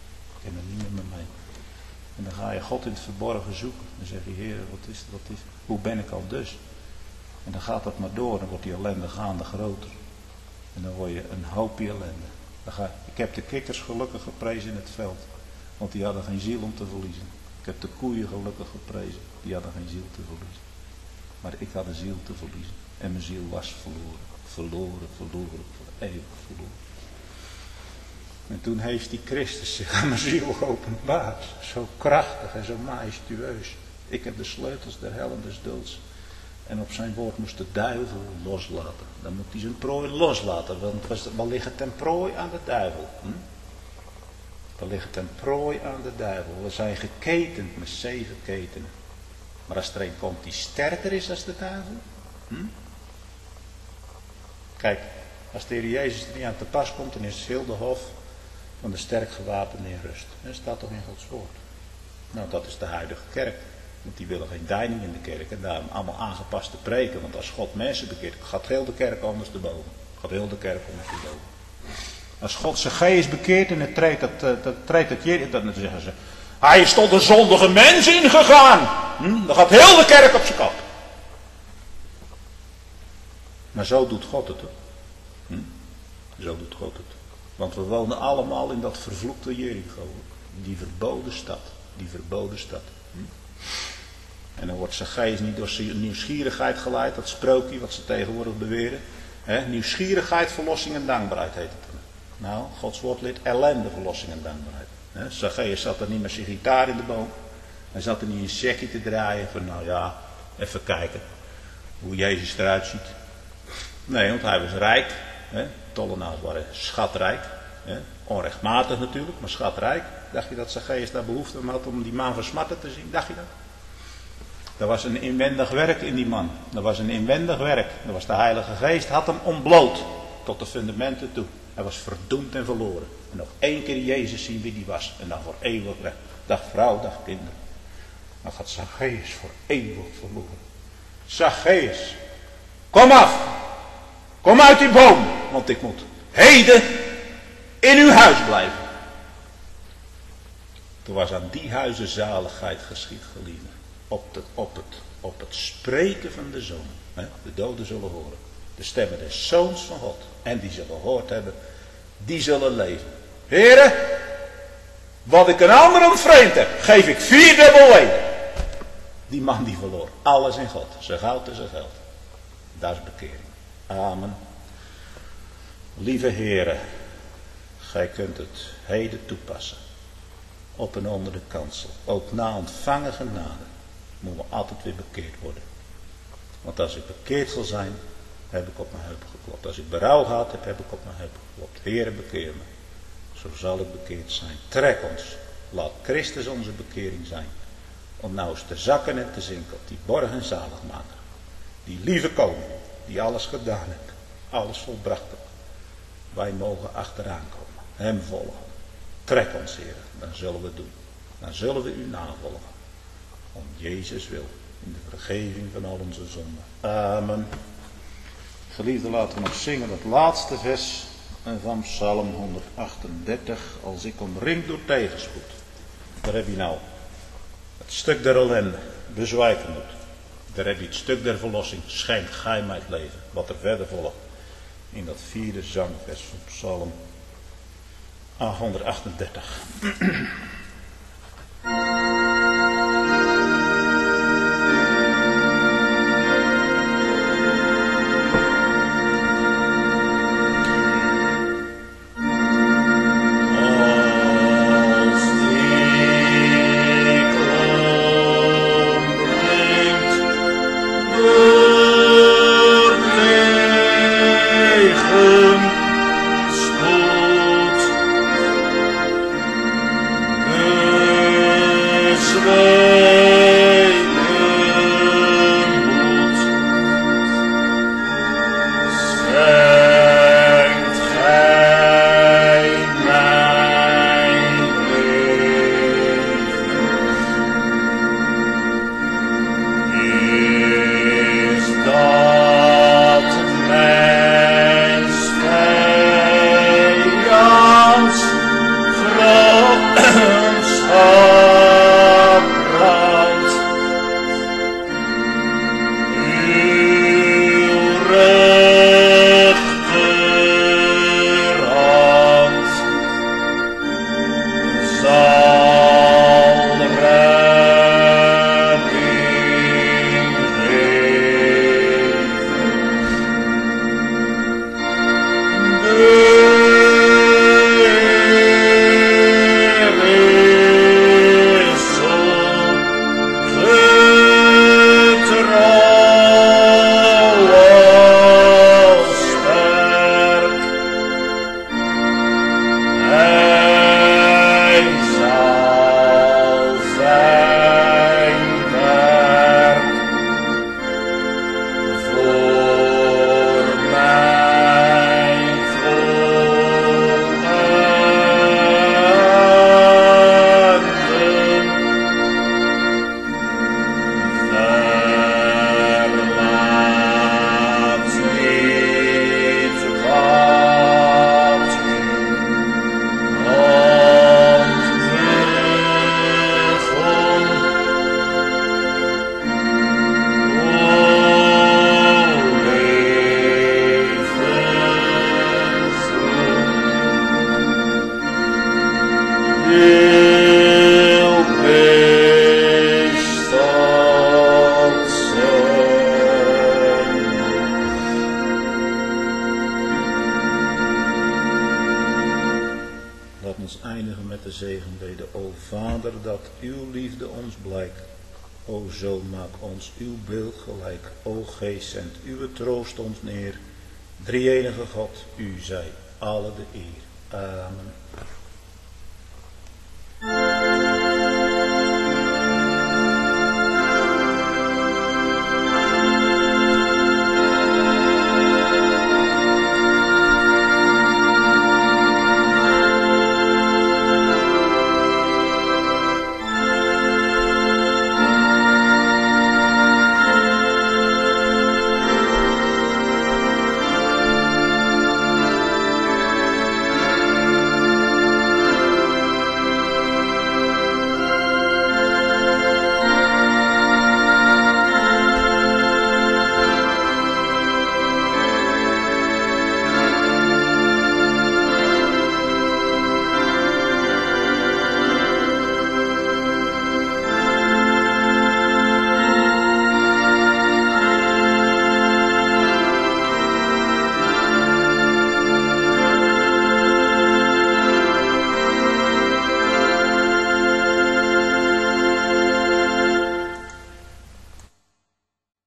En dan ga je God in het verborgen zoeken. Dan zeg je, Heer, wat is, hoe ben ik al dus? En dan gaat dat maar door, dan wordt die ellende gaande groter. En dan word je een hoopje ellende. Ik heb de kikkers gelukkig geprezen in het veld, want die hadden geen ziel om te verliezen. Ik heb de koeien gelukkig geprezen, die hadden geen ziel te verliezen. Maar ik had een ziel te verliezen. En mijn ziel was verloren, voor eeuwig verloren. En toen heeft die Christus zich aan mijn ziel geopenbaard. Zo krachtig en zo majestueus. Ik heb de sleutels der hel en des doods. En op zijn woord moest de duivel loslaten. Dan moet hij zijn prooi loslaten. Want we liggen ten prooi aan de duivel. We liggen ten prooi aan de duivel. We zijn geketend met 7 ketenen. Maar als er een komt die sterker is dan de duivel. Kijk, als de Heer Jezus er niet aan te pas komt, dan is heel de hof van de sterk gewapende in rust. Dat staat toch in Gods woord. Nou, dat is de huidige kerk. Want die willen geen deining in de kerk. En daarom allemaal aangepaste preken. Want als God mensen bekeert, gaat heel de kerk anders te boven. Als God zijn geest bekeert en het treedt het Jezus, dan zeggen ze, hij is tot een zondige mens ingegaan. Dan gaat heel de kerk op zijn kop. Maar zo doet God het. Zo doet God het. Want we wonen allemaal in dat vervloekte Jericho. Die verboden stad. En dan wordt zijn geest niet door zijn nieuwsgierigheid geleid. Dat sprookje wat ze tegenwoordig beweren. Nieuwsgierigheid, verlossing en dankbaarheid heet het. Nou, Gods woord leert ellende, verlossing en dankbaarheid. Zacchaeus zat er niet met zijn gitaar in de boom. Hij zat er niet een sekje te draaien. Van nou ja, even kijken hoe Jezus eruit ziet. Nee, want hij was rijk. Hè? Tollenaars waren schatrijk. Hè? Onrechtmatig natuurlijk, maar schatrijk. Dacht je dat Zacchaeus daar behoefte aan had om die man versmatten te zien? Dacht je dat? Er was een inwendig werk in die man. Er was een inwendig werk. Er was de Heilige Geest, had hem ontbloot tot de fundamenten toe. Hij was verdoemd en verloren. En nog één keer Jezus zien wie die was. En dan voor eeuwig weg. Dag vrouw, dag kinderen. Dan gaat Zacchaeus voor eeuwig verloren. Zacchaeus, kom af. Kom uit die boom. Want ik moet heden in uw huis blijven. Toen was aan die huizen zaligheid geschied, geliefde. Op het spreken van de Zoon. Hè? De doden zullen horen. De stemmen des Zoons van God. En die ze gehoord hebben, die zullen leven. Heren, wat ik een ander ontvreemd heb, geef ik vierdubbel weder. Die man die verloor alles in God. Zijn goud en zijn geld. Dat is bekering. Amen. Lieve heren, gij kunt het heden toepassen. Op en onder de kansel. Ook na ontvangen genade. Moeten we altijd weer bekeerd worden. Want als ik bekeerd zal zijn, heb ik op mijn heupen geklopt. Als ik berouw gehad heb, heb ik op mijn heupen geklopt. Heere, bekeer me. Zo zal ik bekeerd zijn. Trek ons. Laat Christus onze bekering zijn. Om nou eens te zakken en te zinken op die borg en zaligmaker. Die lieve koning, die alles gedaan heeft. Alles volbracht heeft. Wij mogen achteraan komen. Hem volgen. Trek ons, Heer. Dan zullen we het doen. Dan zullen we u navolgen. Om Jezus wil. In de vergeving van al onze zonden. Amen. Geliefden, laten we nog zingen het laatste vers van Psalm 138. Als ik omringd door tegenspoed. Daar heb je nou het stuk der ellende. Bezwijken moet. Daar heb je het stuk der verlossing. Schenk gij mij het leven. Wat er verder volgt. In dat 4e zangvers van Psalm 138. Zend uw troost ons neer Drie-enige God, u zij alle de eer. Amen.